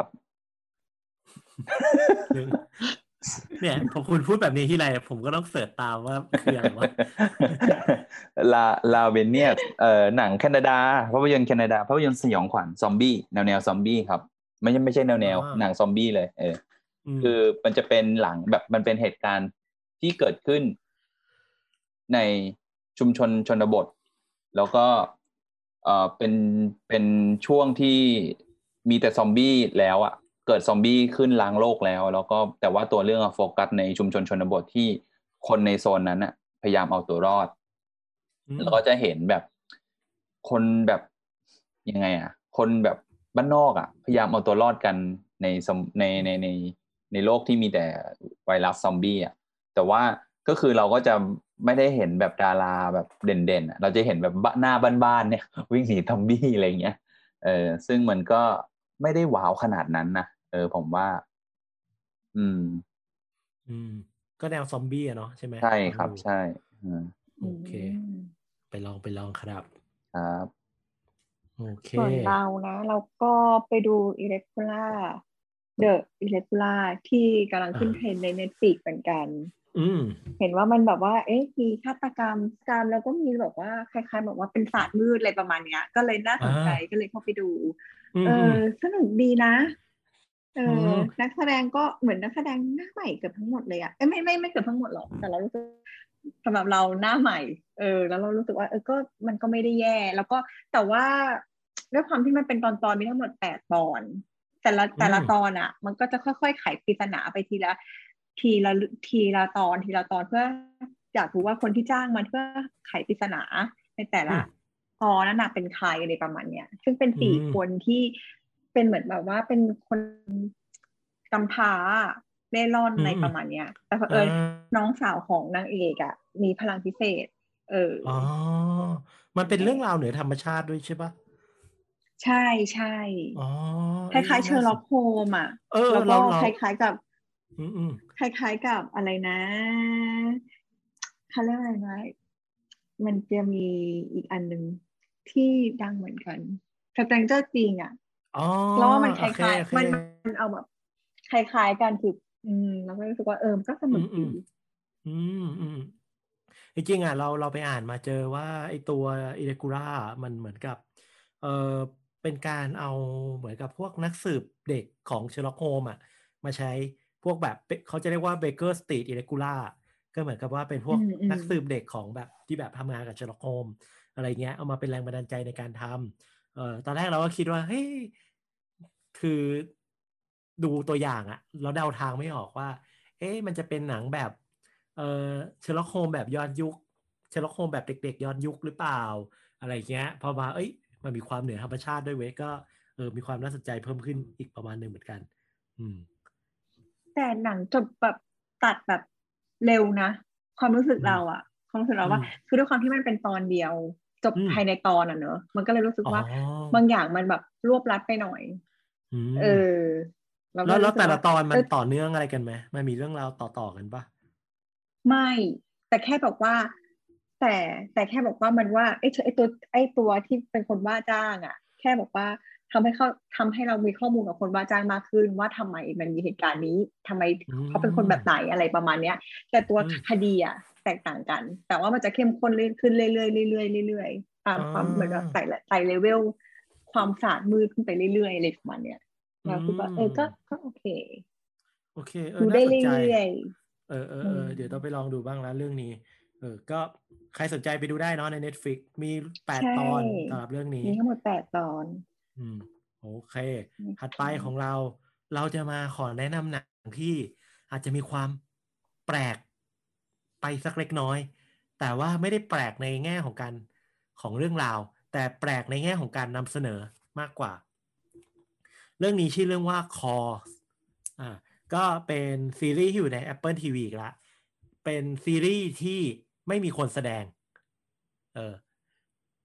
เนี่ยพอคุณพูดแบบนี้ที่ไรผมก็ต้องเสิร์ชตามว่าคืออะไรวะลาลาเวเนียสเอ่อหนังแคนาดาภาพยนตร์แคนาดาภาพยนตร์สยองขวัญซอมบี้แนวแนวซอมบี้ครับไม่ใช่ไม่ใช่แนวแนวอ่าหนังซอมบี้เลยเอออมคือมันจะเป็นหลังแบบมันเป็นเหตุการณ์ที่เกิดขึ้นในชุมชนชนบทแล้วก็เอ่อเป็นเป็นช่วงที่มีแต่ซอมบี้แล้วอ่ะเกิดซอมบี้ขึ้นล้างโลกแล้วแล้วก็แต่ว่าตัวเรื่องโฟกัสในชุมชนชนบทที่คนในโซนนั้นอ่ะพยายามเอาตัวรอดแล้วก็จะเห็นแบบคนแบบยังไงอ่ะคนแบบบ้านนอกอ่ะพยายามเอาตัวรอดกันในในในในในโลกที่มีแต่ไวรัสซอมบี้อ่ะแต่ว่าก็คือเราก็จะไม่ได้เห็นแบบดาราแบบเด่นๆอ่ะเราจะเห็นแบบหน้าบ้านๆเนี่ยวิ่งหนีซอมบี้อะไรเงี้ยเออซึ่งมันก็ไม่ได้ว้าวขนาดนั้นนะเออผมว่าอืมอืมก็แนวซอมบี้อะเนาะใช่ไหมใช่ครับดูใช่อืมโอเค ไปลองไปลองครับครับโอเคส่วนเรานะเราก็ไปดู Irregular The Irregular ที่กำลังขึ้นอ่าเทรนด์ใน Netflix เหมือนกันอืมเห็นว่ามันแบบว่า เอ๊ะมีฆาตกรรมการแล้วก็มีแบบว่าคล้ายๆแบบว่าเป็นศาสตร์มืดอะไรประมาณเนี้ย ก็เลยน่าสนใจอ่าก็เลยเข้าไปดูอืมเออือมสนุกดีนะ เออือมนักแสดงก็เหมือนนักแสดงหน้าใหม่เกือบทั้งหมดเลยอะเอ้ยไม่ไม่ไม่เกือบทั้งหมดหรอก แต่เรารู้สึกสำหรับเราหน้าใหม่ เออ แล้วเรารู้สึกว่า เออ ก็มันก็ไม่ได้แย่ แล้วก็แต่ว่าด้วยความที่มันเป็นตอนตอนมีทั้งหมดแปดตอน แต่ละแต่ละตอนอ่ะ มันก็จะค่อยๆไขปริศนาไปทีละ ทีละทีละตอนทีละตอนเพื่ออยากรู้ว่าคนที่จ้างมันเพื่อไขปริศนาในแต่ละตอนนั้นเป็นใครอะไรประมาณเนี้ยซึ่งเป็นสี่คนที่เป็นเหมือนแบบว่าเป็นคนกำพร้าเล่ร่อนในประมาณเนี้ยแต่เออน้องสาวของนางเอกอ่ะมีพลังพิเศษ เอออ๋อมันเป็นเรื่องราวเหนือธรรมชาติด้วยใช่ปะใช่ใช่อ๋อคล้ายๆเชอร์ล็อกโฮมอ่ะเออแล้วก็เราเราคล้ายๆกับอืมอืมคล้ายๆกับอะไรนะเขาเรียกอะไรนะมันจะมีอีกอันหนึ่งที่ดังเหมือนกันสแตนเจอร์จริงอ่ะอ๋อแล้วว่ามันคโอเคล้ายโอเคๆมันมันเอาแบบคล้ายๆกันคืออืมแล้วก็รู้สึกว่าเออมันก็สอืนุกมอืดีมอืมอืมจริงๆอ่ะเราเราไปอ่านมาเจอว่าไอตัวอิเ e กูล่ามันเหมือนกับเออเป็นการเอาเหมือนกับพวกนักสืบเด็กของเชอร์ล็อกโฮมอ่ะมาใช้พวกแบบเขาจะเรียกว่าเบเกอร์สตรีทอิเ e กูล่าก็เหมือนกับว่าเป็นพวกอืมอืมนักสืบเด็กของแบบที่แบบทำงานกับเชอร์ล็อกโฮมอะไรเงี้ยเอามาเป็นแรงบันดาลใจในการทำเออตอนแรกเราก็คิดว่าเฮ้ยคือดูตัวอย่างอะเราเดาทางไม่ออกว่าเอ๊ะมันจะเป็นหนังแบบเออเชอร์ล็อกโฮมแบบย้อนยุคเชอร์ล็อกโฮมแบบเด็กๆย้อนยุคหรือเปล่าอะไรเงี้ยพอมาเอ้ยมันมีความเหนือธรรมชาติด้วยเว้ยก็เออมีความน่าสนใจเพิ่มขึ้นอีกประมาณหนึ่งเหมือนกันอืมแต่หนังจบแบบตัดแบบเร็วนะความรู้สึกเราอะความรู้สึกเราว่าคือด้วยความที่มันเป็นตอนเดียวจบภายในตอนอะเนอะมันก็เลยรู้สึกว่าบางอย่างมันแบบรวบรัดไปหน่อยเออแล้วแล้วแต่ละตอนมันต่อเนื่องอะไรกันไหมมันมีเรื่องราวต่อต่อกันปะไม่แต่แค่บอกว่า แต่แต่แค่บอกว่ามันว่าไอ้ไอ้ตัวไอ้ตัวที่เป็นคนว่าจ้างอะแค่บอกว่าทำให้เขาทำให้เรามีข้อมูลกับคนว่าจ้างมากขึ้นว่าทำไมมันมีเหตุการณ์นี้ทำไมเขาเป็นคนแบบไหนอะไรประมาณเนี้ยแต่ตัวคดีอะแตกต่างกัน แต่ว่ามันจะเข้มข้นขึ้นเรื่อยๆเรื่อยๆเรื่อยๆตามความเหมือนแบบไต่ไต่เลเวลความศาสตร์มืดขึ้นไปเรื่อยๆอะไรประมาณเนี้ยเราคิดว่าเออก็ก็โอเคโอเคเออดูได้เรื่อยๆเออเออเออเดี๋ยวต้องไปลองดูบ้างแล้วเรื่องนี้เออก็ใครสนใจไปดูได้เนาะใน Netflix มีแปดตอนสำหรับเรื่องนี้มีทั้งหมดแปดตอนอืมโอเคถัดไปของเราเราจะมาขอแนะนำหนังที่อาจจะมีความแปลกไปสักเล็กน้อยแต่ว่าไม่ได้แปลกในแง่ของการของเรื่องราวแต่แปลกในแง่ของการนำเสนอมากกว่าเรื่องนี้ชื่อเรื่องว่า Call อ่าก็เป็นซีรีส์ที่อยู่ใน Apple ที วี อีกละเป็นซีรีส์ที่ไม่มีคนแสดงเออ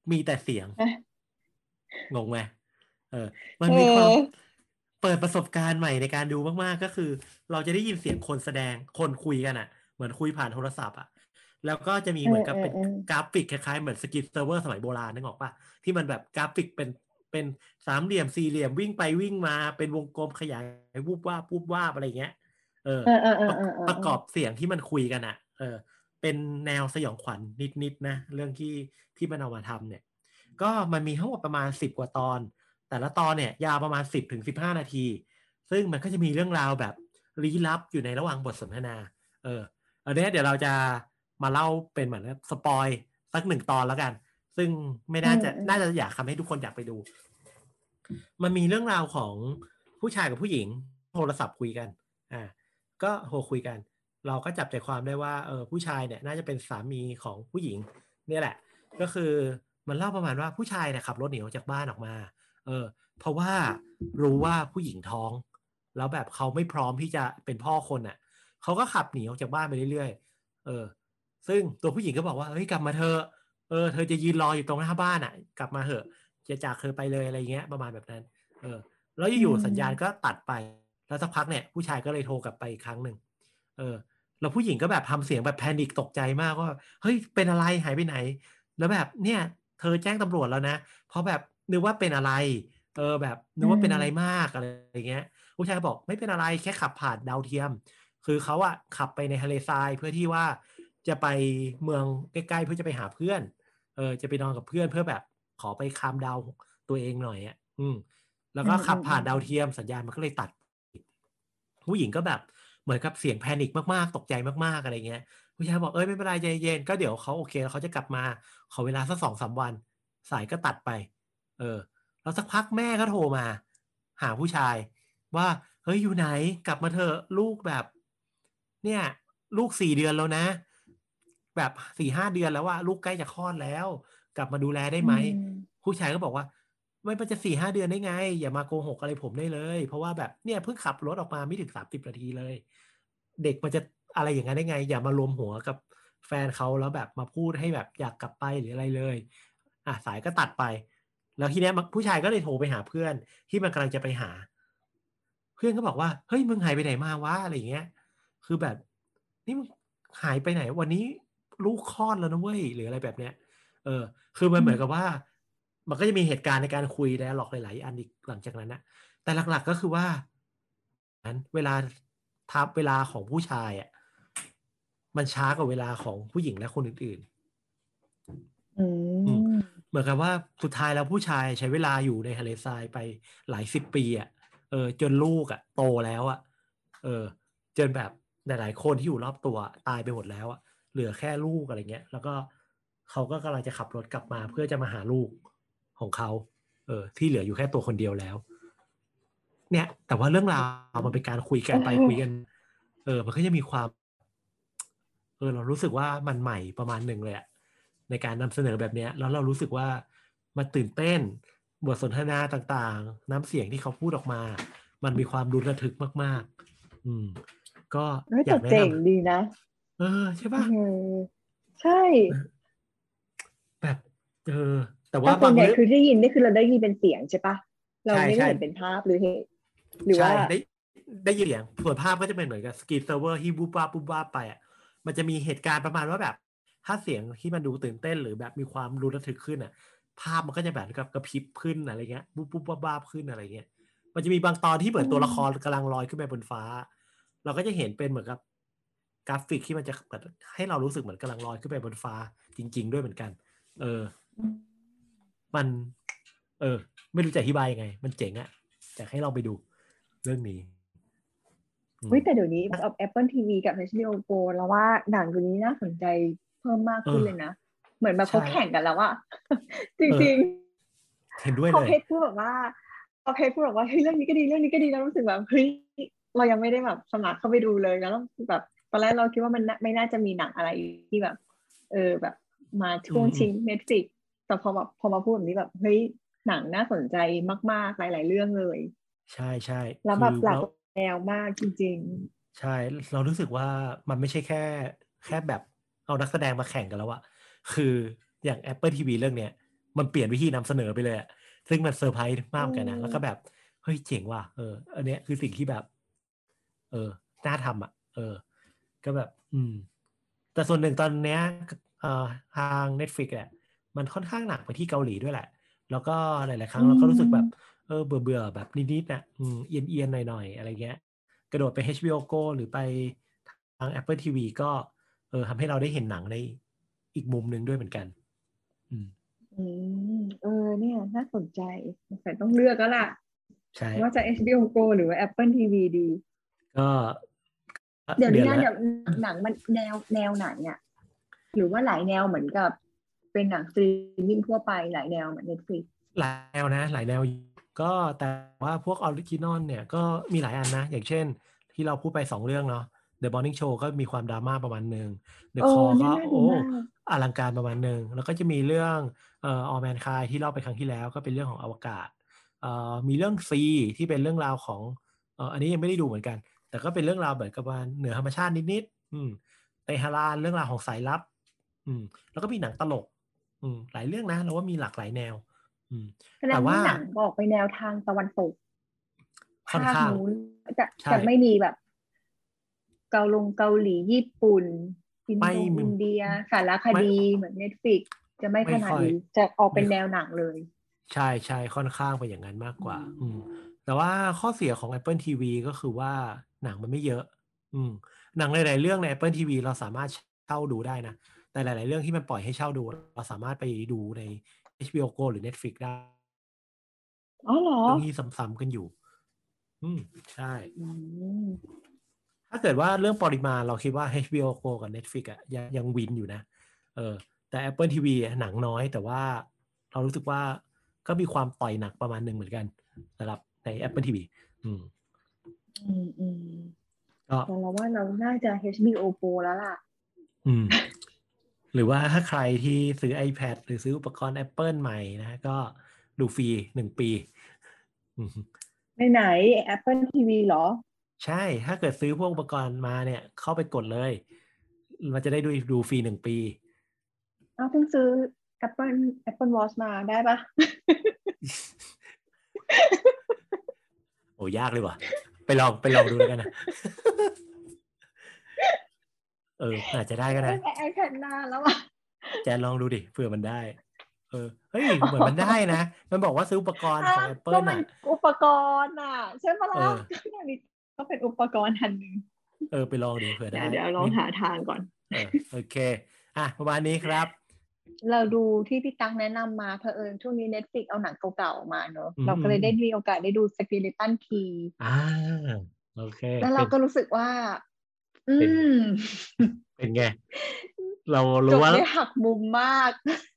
มีแต่เสียงเอ๊ะงงไหมเออ มันเอมีความอเปิดประสบการณ์ใหม่ในการดูมากๆก็คือ เราจะได้ยินเสียงคนแสดงคนคุยกันอ่ะ เหมือนคุยผ่านโทรศัพท์อ่ะแล้วก็จะมีเอเหมืออนกับเอเป็นอกราฟิกคล้ายๆเหมือนสกิทเซิร์ฟเวอร์สมัยโบราณนึกออกป่ะที่มันแบบกราฟิกเป็นเป็นสามเหลี่ยมสี่เหลี่ยมวิ่งไปวิ่งมาเป็นวงกลมขยายวูบวาบวูบวาบอะไรเงี้ยเออเออเออเอปอระเออเอประอกอบเสียงที่มันคุยกันอ่ะ เออ เป็นแนวสยองขวัญนิดๆนะเรื่องที่ที่มันเอามาทำเนี่ย ก็มันมีทั้งหมดประมาณสิบกว่าตอน แต่ละตอนเนี่ยยาวประมาณสิบถึงสิบห้านาที ซึ่งมันก็จะมีเรื่องราวแบบลี้ลับอยู่ในระหว่างบทสนทนา เอออันนี้เดี๋ยวเราจะมาเล่าเป็นเหมือนสปอยสักหนึ่งตอนแล้วกัน ซึ่งไม่น่าจะน่าจะอยากทำให้ทุกคนอยากไปดู มันมีเรื่องราวของผู้ชายกับผู้หญิงโทรศัพท์คุยกันอ่าก็โทรคุยกัน เราก็จับใจความได้ว่าเออผู้ชายเนี่ยน่าจะเป็นสามีของผู้หญิงเนี่ยแหละ ก็คือมันเล่าประมาณว่าผู้ชายเนี่ยขับรถหนีออกจากบ้านออกมา เออ เพราะว่ารู้ว่าผู้หญิงท้อง แล้วแบบเขาไม่พร้อมที่จะเป็นพ่อคนอ่ะเขาก็ขับหนีออกจากบ้านไปเรื่อยๆเออ ซึ่งตัวผู้หญิงก็บอกว่าเฮ้ยกลับมาเธอเออเธอจะยืนรออยู่ตรงหน้าบ้านอ่ะ กลับมาเถอะจะจากเธอไปเลยอะไรเงี้ยประมาณแบบนั้น เออ แล้วอยู่ๆสัญญาณก็ตัดไป แล้วสักพักเนี่ยผู้ชายก็เลยโทรกลับไปอีกครั้งหนึ่งเออ แล้วผู้หญิงก็แบบทำเสียงแบบแพนิคตกใจมากว่าเฮ้ยเป็นอะไรหายไปไหน แล้วแบบเนี่ยเธอแจ้งตำรวจแล้วนะเพราะแบบนึกว่าเป็นอะไรเออแบบนึกว่าเป็นอะไรมากอะไรอย่างเงี้ยผู้ชายบอกไม่เป็นอะไรแค่ขับผ่านดาวเทียมคือเขาอะขับไปในทะเลทรายเพื่อที่ว่าจะไปเมืองใกล้ๆเพื่อจะไปหาเพื่อนเออจะไปนอนกับเพื่อนเพื่อแบบขอไปคามดาวตัวเองหน่อยอะอืมแล้วก็ขับผ่านดาวเทียมสัญญาณมันก็เลยตัดผู้หญิงก็แบบเหมือนกับเสียงแพนิคมากๆตกใจมากๆอะไรเงี้ยผู้ชายบอกเอ้ยไม่เป็นไรใจเย็นก็เดี๋ยวเขาโอเคแล้วเขาจะกลับมาขอเวลาสักสองสามวันสายก็ตัดไปเออแล้วสักพักแม่ก็โทรมาหาผู้ชายว่าเฮ้ยอยู่ไหนกลับมาเถอะลูกแบบเนี่ยลูกสี่เดือนแล้วนะแบบสี่ห้าเดือนแล้วว่าลูกใกล้จะคลอดแล้วกลับมาดูแลได้ไหมผู้ชายก็บอกว่าไม่มันจะสี่ห้าเดือนได้ไงอย่ามาโกหกอะไรผมได้เลยเพราะว่าแบบเนี่ยเพิ่งขับรถออกมาไม่ถึงสามสิบนาทีเลยเด็กมันจะอะไรอย่างนั้นได้ไงอย่ามารวมหัวกับแฟนเขาแล้วแบบมาพูดให้แบบอยากกลับไปหรืออะไรเลยอ่ะสายก็ตัดไปแล้วทีเนี้ยผู้ชายก็เลยโทรไปหาเพื่อนที่มันกำลังจะไปหาเพื่อนก็บอกว่าเฮ้ยมึงหายไปไหนมาวะอะไรอย่างเงี้ยคือแบบนี่มึงหายไปไหนวันนี้ลูกคลอดแล้วนะเว้ยหรืออะไรแบบเนี้ยเออคือมันเหมือนกับว่ามันก็จะมีเหตุการณ์ในการคุยและหลอกหลายๆอันอีกหลังจากนั้นนะแต่หลักๆก็คือว่านั้นเวลาทับเวลาของผู้ชายอ่ะมันช้ากว่าเวลาของผู้หญิงและคนอื่นๆอืมเหมือนกับว่าสุดท้ายแล้วผู้ชายใช้เวลาอยู่ในทะเลทรายไปหลายสิบปีอ่ะเออจนลูกอ่ะโตแล้วอ่ะเออจนแบบหลายๆคนที่อยู่รอบตัวตายไปหมดแล้วอ่ะเหลือแค่ลูกอะไรเงี้ยแล้วก็เขาก็กำลังจะขับรถกลับมาเพื่อจะมาหาลูกของเขาเออที่เหลืออยู่แค่ตัวคนเดียวแล้วเนี่ยแต่ว่าเรื่องราวมันเป็นการคุยกันไปคุยกันเออมันก็จะมีความเออเรารู้สึกว่ามันใหม่ประมาณหนึ่งเลยอะในการนำเสนอแบบนี้แล้วเรารู้สึกว่ามันตื่นเต้นบทสนทนาต่างๆน้ำเสียงที่เขาพูดออกมามันมีความรุนระทึกมากๆอืมก็อยากแนะนำดีนะเออใช่ป่ะใช่แบบเออแต่ว่าแต่ส่วนใหญ่บางเรื่องคือได้ยินนี่คือเราได้ยินเป็นเสียงใช่ปะเราใช่ไม่ได้ใช่เห็นเป็นภาพหรือเหตุหรือว่าใช่ได้ได้ยินเสียงส่วนภาพก็จะเป็นเหมือนกับสกรีนเซิร์ฟเวอร์ที่บูบวาบบูบวาบไปอ่ะมันจะมีเหตุการณ์ประมาณว่าแบบถ้าเสียงที่มันดูตื่นเต้นหรือแบบมีความรุนระทึกขึ้นอ่ะภาพมันก็จะแบบกับกระพริบขึ้นอะไรเงี้ยบูบบูบวาบวาบขึ้นอะไรเงี้ยมันจะมีบางตอนที่เหมือนตัวละครกำลังลอยขึ้นไปบนฟ้าเราก็จะเห็นเป็นเหมือนกับกราฟิกที่มันจะให้เรารู้สึกเหมือนกำลังลอยขึ้นไปบนฟ้าจริงๆด้วยเหมือนกันเออมันเออไม่รู้จะอธิบายยังไงมันเจ๋งอะอยากให้เราไปดูเรื่องนี้เฮ้ยแต่เดี๋ยวนี้กับ Apple ที วี กับ เอช บี โอ Go แล้วว่าหนังตัวนี้น่าสนใจเพิ่มมากขึ้นเลยนะเหมือนแบบเขาแข่งกันแล้วอะจริงๆเห็นด้วยเลยพอเพชรพูดแบบว่าพอเพชรพูดแบบว่าเฮ้ยเรื่องนี้ก็ดีเรื่องนี้ก็ดีแล้วรู้สึกแบบเฮ้ยเรายังไม่ได้แบบสมัครเข้าไปดูเลยแล้วแบบตอนแรกเราคิดว่ามันไม่น่าจะมีหนังอะไรที่แบบเออแบบมาช่วงชิง Netflix แต่พอแบบพอมาพูดแบบนี้แบบเฮ้ยหนังน่าสนใจมากๆหลายๆเรื่องเลยใช่ใช่แล้วแบบหลากแนวมากจริงๆใช่เรารู้สึกว่ามันไม่ใช่แค่แค่แบบเอานักแสดงมาแข่งกันแล้วอะคืออย่าง Apple ที วี เรื่องเนี้ยมันเปลี่ยนวิธีนำเสนอไปเลยอะซึ่งมันเซอร์ไพรส์มากกันนะอืมแล้วก็แบบเฮ้ยเจ๋งว่ะเอออันเนี้ยคือสิ่งที่แบบ เออน่าทำอ่ะ เออ ก็แบบ อืม แต่ส่วนหนึ่งตอนเนี้ยเอ่อทาง Netflix อ่ะมันค่อนข้างหนักไปที่เกาหลีด้วยแหละ แล้วก็หลายๆครั้งเราก็รู้สึกแบบ เออ เบื่อเบื่อแบบนิดๆนะอืมเอียนเอียนหน่อยๆ อะไรเงี้ย กระโดดไป เอช บี โอ Go หรือไปทาง Apple ที วี ก็ เออทำให้เราได้เห็นหนังในอีกมุมหนึ่งด้วยเหมือนกัน อืมอืมเออเนี่ยน่าสนใจสงสัยต้องเลือกแล้วล่ะใช่ว่าจะ เอช บี โอ Go หรือว่า Apple ที วี ดีก็เดี๋ยวเดืนี้อนนะละเดี๋ยวหนังมันแนวแนวไหนอ่ะหรือว่าหลายแนวเหมือนกับเป็นหนังสตรีมมิ่งทั่วไปหลายแนวเหมือน Netflix หลายแนวนะหลายแนวก็แต่ว่าพวกออริจินอลเนี่ยก็มีหลายอันนะ อย่างเช่นที่เราพูดไปสองเรื่องเนาะ The Morning Show ก็มีความดราม่าประมาณหนึ่ง The เออ Call เนี่ก็ยน่าดูโอ้มากอลังการประมาณหนึ่ง แล้วก็จะมีเรื่องเอ่อ All Mankind ที่เล่าไปครั้งที่แล้วก็เป็นเรื่องของอวกาศเอ่อมีเรื่อง C ที่เป็นเรื่องราวของเอ่ออันนี้ยังไม่ได้ดูเหมือนกัน แต่ก็เป็นเรื่องราวแบบกับว่าเหนือธรรมชาตินิดๆอืมเตฮารานเรื่องราวของสายลับอืมแล้วก็มีหนังตลกอืมหลายเรื่องนะเราว่ามีหลากหลายแนวอืมแสดงแต่ว่าว่าหนังบอกไปแนวทางตะวันตกภาคค่อนข้างนู้นจะใช่จะไม่มีแบบเกาลงเกาหลีญี่ปุ่นอินไม่โดอินเดียสารคไม่ดีเหมือน Netflix จะไม่ขไม่ค่อยนาดนี้จะออกเป็ไม่นแนวหนังเลยใช่ใช่ค่อนข้างไปอย่างนั้นมากกว่า อืม แต่ว่าข้อเสียของ Apple ที วี ก็คือว่าหนังมันไม่เยอะ อืม หนังหลายๆเรื่องใน Apple ที วี เราสามารถเช่าดูได้นะ แต่หลาย ๆ เรื่องที่มันปล่อยให้เช่าดู เราสามารถไปดูใน เอช บี โอ Go หรือ Netflix ได้อ๋อเหรอเรื่องที่ซ้ำๆกันอยู่ อืม ใช่อืมถ้าเกิดว่าเรื่องปริมาณเราคิดว่า เอช บี โอ Go กับ Netflix อ่ะยังยังวินอยู่นะ เออ แต่ Apple ที วี อ่ะหนังน้อยแต่ว่าเรารู้สึกว่าก็มีความต่อยหนักประมาณหนึ่งเหมือนกันสำหรับใน Apple ที วี อืมอืมอืมก็แต่เราว่าเราน่าจะ เอช บี โอ Go แล้วล่ะอืม หรือว่าถ้าใครที่ซื้อ iPad หรือซื้ออุปกรณ์ Apple ใหม่นะก็ดูฟรีหนึ่งปีอืมในไหน Apple ที วี เหรอใช่ ถ้าเกิดซื้อพวกอุปกรณ์มาเนี่ยเข้าไปกดเลย มันจะได้ดูดูฟรีหนึ่งปีอ้าวเพิ่งซื้อ Apple Apple Watch มาได้ปะโอ้ยากเลยว่ะ ไปลองไปลองดูแล้วกันนะ เอออาจจะได้ก็ได้ไอแพดนานแล้วอ่ะแจนลองดูดิเผื่อมันได้ เออ เฮ้ย เหมือนมันได้นะ มันบอกว่าซื้ออุปกรณ์ของก็ Apple มันน่ะอุปกรณ์อ่ะ ใช่ปะเอล่ะอก็นี่ก็เป็นอุปกรณ์อันหนึ่งเออ ไปลองดิเผื่อเดี๋ยได้วเดี๋ยวลองไม่หาทางก่อนเออ โอเค อ่ะ ประมาณนี้ครับเราดูที่พี่ตั๊กแนะนำมาเผอิญช่วงนี้ Netflix เอาหนังเก่าๆมาเนอะอืมเราก็เลยได้อืมมีโอกาสได้ดู Skeleton Key อ่า โอเคแล้วเราเป็นก็รู้สึกว่า อืเป็นมเป็นไง เราจรู้บว่าได้หักมุมมาก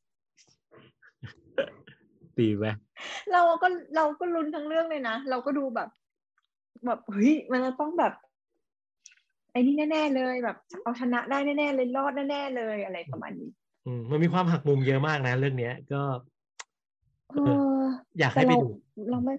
ดีไหมเราก็เราก็ลุ้นทั้งเรื่องเลยนะ เราก็ดูแบบ แบบเฮ้ยมันจะต้องแบบไอ้นี่แน่ๆเลยแบบเอาชนะได้แน่ๆเลยรอดแน่ๆเลยอะไรประมาณนี้อืมมันมีความหักมุมเยอะมากนะเรื่องเนี้ย ก็เอเออออยากแต่ให้ไปเราดูเราไม่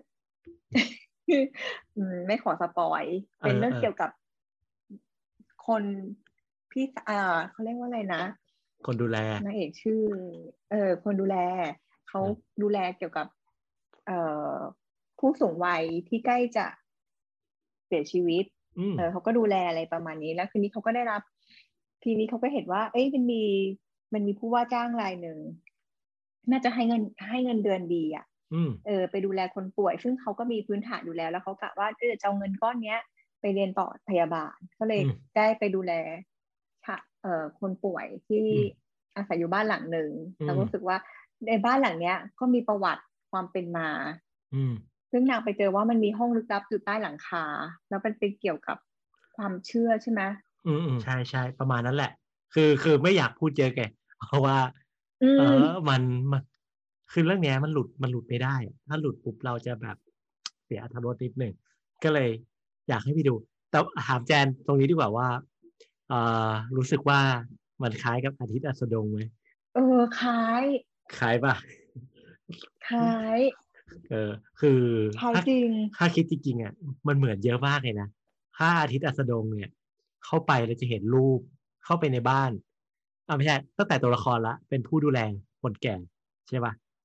อืมไม่ขอสปอยเอเป็นอเรื่องเออเกี่ยวกับคนพี่เอ่อเขาเรียกว่าอะไรนะคนดูแลนางเอกชื่อ เออคนดูแลเขาอืมดูแลเกี่ยวกับ เอ่อผู้สูงวัยที่ใกล้จะเสียชีวิตอืมเออเขาก็ดูแลอะไรประมาณนี้ แล้วคืนนี้เขาก็ได้รับ ทีนี้เขาก็เห็นว่า เอ้ยมันมีมันมีผู้ว่าจ้างรายหนึ่งน่าจะให้เงินให้เงินเดือนดีอ่ะอืมเออไปดูแลคนป่วย ซึ่งเขาก็มีพื้นฐานอยู่แล้ว แล้วเขากะว่าเออจะเอาเงินก้อนเนี้ย ไปเรียนต่อพยาบาล ก็เลยอืมได้ไปดูแลค่ะเอ่อคนป่วยที่อืมอาศัยอยู่บ้านหลังหนึ่งอืมแล้วรู้สึกว่าในบ้านหลังเนี้ย ก็มีประวัติความเป็นมาอืมซึ่งนางไปเจอว่ามันมีห้องลึกลับอยู่ใต้หลังคา แล้วมันเป็นเกี่ยวกับความเชื่อใช่ไหมอืมอืมใช่ใช่ประมาณนั้นแหละ คือคือไม่อยากพูดเยอะแกเพราะว่าอืเอมอมันมันคือเรื่องเนี้ยมันหลุดมันหลุดไม่ได้ ถ้าหลุดปุ๊บเราจะแบบเสียอรรถรสนิดหนึ่งก็เลยอยากให้ไปดู แต่ถามแจนตรงนี้ดีกว่าว่าเออรู้สึกว่ามันคล้ายกับอาทิตย์อัสดงไหมเออคล้ายคล้ายป่ะคล้ายเออ คือคล้ายถ้าจริงถ้าคิดจริงๆอ่ะมันเหมือนเยอะมากเลยนะ ถ้าอาทิตย์อัสดงเนี่ย เข้าไปเราจะเห็นรูปเข้าไปในบ้านอ่าไม่ใช่ตั้งแต่ตัวละครละเป็นผู้ดูแลคนแก่ใช่ป่ะ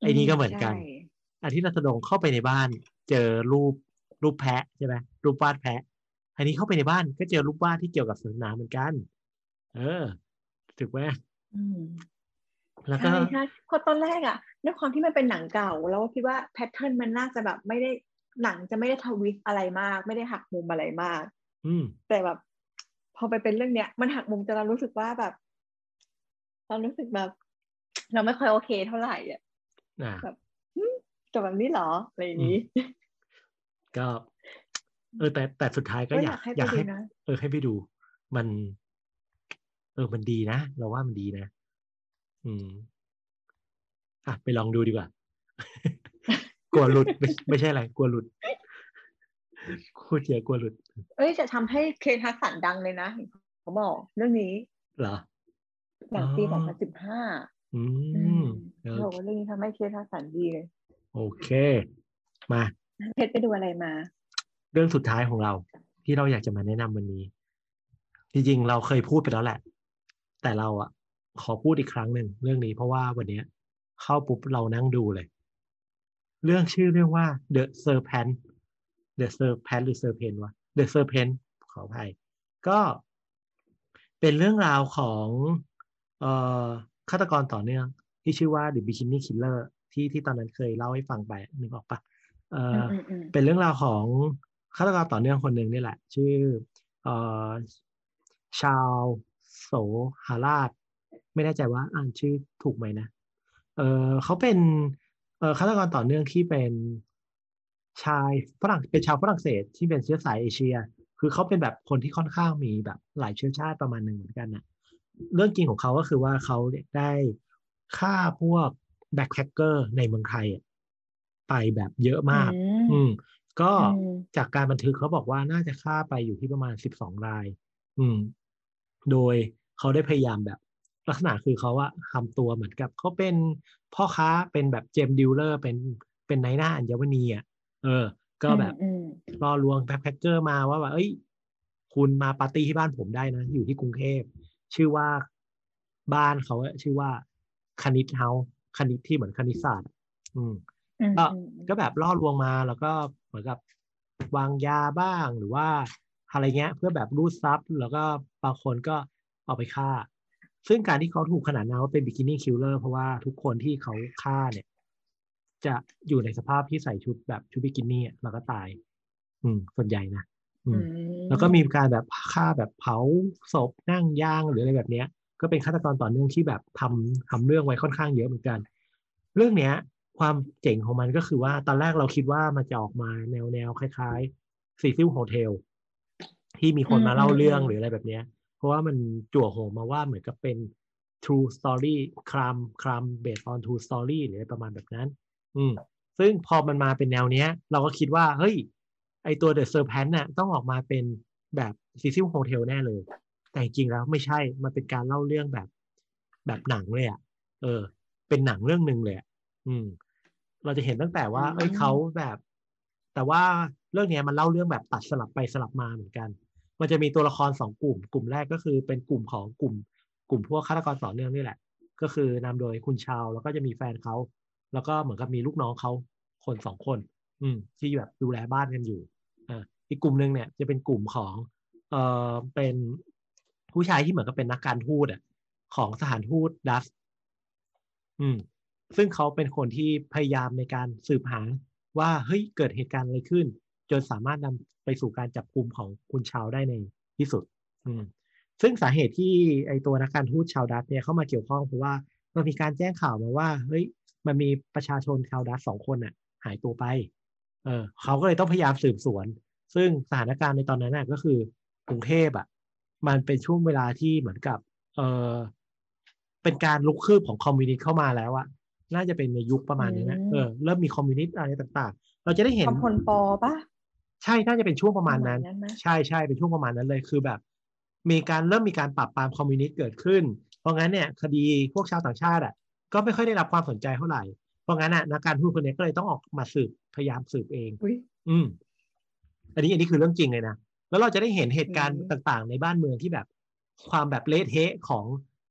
ไอ้นี้ก็เหมือนกันใช่อาทิตย์รัตดงเข้าไปในบ้านเจอรูปรูปแพะใช่ไหมรูปวาดแพะอันนี้เข้าไปในบ้านก็เจอรูปวาดที่เกี่ยวกับศาสนาเหมือนกัน เออถูกไหมอืมแล้วก็ใช่ใช่เพราะตอนแรกอ่ะด้วยความที่มันเป็นหนังเก่าแล้วก็คิดว่าแพทเทิร์นมันน่าจะแบบไม่ได้หนังจะไม่ได้ทวิสต์อะไรมาก ไม่ได้หักมุมอะไรมากอืมแต่แบบ พอไปเป็นเรื่องเนี้ย มันหักมุมจนเรารู้สึกว่าแบบ เรารู้สึกแบบ เราไม่ค่อยโอเคเท่าไหร่อ่ะอ่าแบบหึจบแบบนี้เหรออะไรอย่างอืมนี้ก็ เออ แต่แต่สุดท้ายก็ก็ออยายาก กให้อไปยากดูให้นะเออให้ไปดู มัน เออมันดีนะ เราว่ามันดีนะ อืม อ่ะไปลองดูดีกว่า กลัวหลุด ไม่ ไม่ใช่อะไร กลัวหลุด พูดเยอะกลัวหลุดเอ้ยจะทำให้เคนฮัดสันดังเลยนะเขาบอกเรื่องนี้เหรอหนังปีสองพันสิบห้าอือืมมโอเขาบอกเคว่าเรื่องนี้ทำให้เคนฮัดสันดีเลยโอเค มาเพชรไปดูอะไรมาเรื่องสุดท้ายของเรา ที่เราอยากจะมาแนะนำวันนี้ จริงๆเราเคยพูดไปแล้วแหละ แต่เราอ่ะ ขอพูดอีกครั้งหนึ่งเรื่องนี้เพราะว่าวันเนี้ยเข้าปุ๊บเรานั่งดูเลย เรื่องชื่อเรื่องว่า The Serpent The Serpent หรือ Serpent วะ The Serpent ขออภัย ก็เป็นเรื่องราวของเอ่อฆาตกรต่อเนื่องที่ชื่อว่า The Bikini Killer ที่ที่ตอนนั้นเคยเล่าให้ฟังไปนึกออกปะเอ่อือมอืมอืมเป็นเรื่องราวของฆาตกรต่อเนื่องคนหนึ่งนี่แหละ ชื่อเอ่อชาวโสหราช ไม่แน่ใจว่าอ่านชื่อถูกไหมนะ เออเขาเป็นเอ่อฆาตกรต่อเนื่องที่เป็นชายฝรั่งเป็นชาวฝรั่งเศสที่เป็นเชื้อสายเอเชีย คือเขาเป็นแบบคนที่ค่อนข้างมีแบบหลายเชื้อชาติประมาณหนึ่งเหมือนกันนะเรื่องจริงของเขาก็คือว่าเขาเนี่ยได้ฆ่าพวกแบ็คแพคเกอร์ในเมืองไทยอะไปแบบเยอะอืมากมอืม ก็อืมจากการบันทึกเขาบอกว่าน่าจะฆ่าไปอยู่ที่ประมาณสิบสองราย อืม โดยเขาได้พยายามแบบลักษณะคือเขาอะทำตัวเหมือนกับเขาเป็นพ่อค้าเป็นแบบเจมดิลเลอร์เป็นเป็นนายหน้าอัญมณีอะเออ ก็แบบอืมล่อลวงแบ็คแพคเกอร์มาว่าแบบเอ้ย คุณมาปาร์ตี้ที่บ้านผมได้นะ อยู่ที่กรุงเทพชื่อว่าบ้านเขาอะชื่อว่าคณิตเฮาส์คณิตที่เหมือนคณิตศาสตร์ อืมอืมก็อืมก็แบบล่อลวงมาแล้วก็เหมือนกับวางยาบ้างหรือว่าอะไรเงี้ยเพื่อแบบรูดทรัพย์แล้วก็บางคนก็เอาไปฆ่า ซึ่งการที่เขาถูกขนานนามว่าเป็นบิกินี่คิลเลอร์เพราะว่าทุกคนที่เขาฆ่าเนี่ย จะอยู่ในสภาพที่ใส่ชุดแบบชุดบิกินี่อะแล้วก็ตาย อืม ส่วนใหญ่นะ อือืมมแล้วก็มีการแบบฆ่าแบบเผาศพนั่งย่างหรืออะไรแบบเนี้ย ก็เป็นฆาตกรต่อเนื่องที่แบบทำทำเรื่องไว้ค่อนข้างเยอะเหมือนกัน เรื่องเนี้ย ความเจ๋งของมันก็คือว่าตอนแรกเราคิดว่ามันจะออกมาแนวแนวคล้ายๆซีซิลโฮเทลที่มีคนมาเล่าเรื่องหรืออะไรแบบเนี้ย เพราะว่ามันจั่วโหมมาว่าเหมือนกับเป็น true story crime crime based on true story หรืออะไรประมาณแบบนั้น อืม ซึ่งพอมันมาเป็นแนวเนี้ย เราก็คิดว่า เฮ้ย ไอตัว The Serpent น่ะต้องออกมาเป็นแบบซีซิลโฮเทลแน่เลย แต่จริงๆแล้วไม่ใช่ มันเป็นการเล่าเรื่องแบบแบบหนังเลยอ่ะ เออ เป็นหนังเรื่องหนึ่งเลยอ่ะ อืม เราจะเห็นตั้งแต่ว่า เอ้ยเขาแบบ แต่ว่าเรื่องเนี้ยมันเล่าเรื่องแบบตัดสลับไปสลับมาเหมือนกัน มันจะมีตัวละครสองกลุ่ม กลุ่มแรกก็คือเป็นกลุ่มของกลุ่ม กลุ่มพวกฆาตกรต่อเนื่องนี่แหละ ก็คือนำโดยคุณชาวแล้วก็จะมีแฟนเขาแล้วก็เหมือนกับมีลูกน้องเขาคนสองคน อืม ที่แบบดูแลบ้านกันอยู่ อ่า อีกกลุ่มหนึ่งเนี่ยจะเป็นกลุ่มของ เอ่อ เป็นผู้ชายที่เหมือนกับเป็นนักการทูตอ่ะของสถานทูตดัตช์ อืม ซึ่งเขาเป็นคนที่พยายามในการสืบหาว่า เฮ้ย เกิดเหตุการณ์อะไรขึ้น จนสามารถนำไปสู่การจับกุมของคุณชาวได้ในที่สุด อืม ซึ่งสาเหตุที่ไอตัวนักการทูตชาวดัตช์เนี่ยเข้ามาเกี่ยวข้องเพราะว่ามันมีการแจ้งข่าวมาว่า เฮ้ย มันมีประชาชนชาวดัตช์สองคนน่ะหายตัวไป เออ เขาก็เลยต้องพยายามสืบสวน ซึ่งสถานการณ์ในตอนนั้นน่ะก็คือกรุงเทพอ่ะ มันเป็นช่วงเวลาที่เหมือนกับ เออเป็นการลุกคืบของคอมมิวนิสต์เข้ามาแล้วอะน่าจะเป็นในยุคประมาณนี้นะ เออ เริ่มมีคอมมิวนิสต์อะไรต่างๆ เราจะได้เห็นคำพลปอปะใช่ น่าจะเป็นช่วงประมาณนั้นสมัยนั้นไหมใช่ใช่เป็นช่วงประมาณนั้นเลย คือแบบ มีการเริ่มมีการปราบปรามคอมมิวนิสต์เกิดขึ้น เพราะงั้นเนี่ยคดีพวกชาวต่างชาติอ่ะ ก็ไม่ค่อยได้รับความสนใจเท่าไหร่ เพราะงั้นอ่ะนักการทูตคนนี้ก็เลยต้องออกมาสืบพยายามสืบเองอุ๊ยอืม อันนี้อันนี้คือเรื่องจริงเลยนะ แล้วเราจะได้เห็นเหตุการณ์อืมต่างๆ ในบ้านเมืองที่แบบความแบบเละเทะของ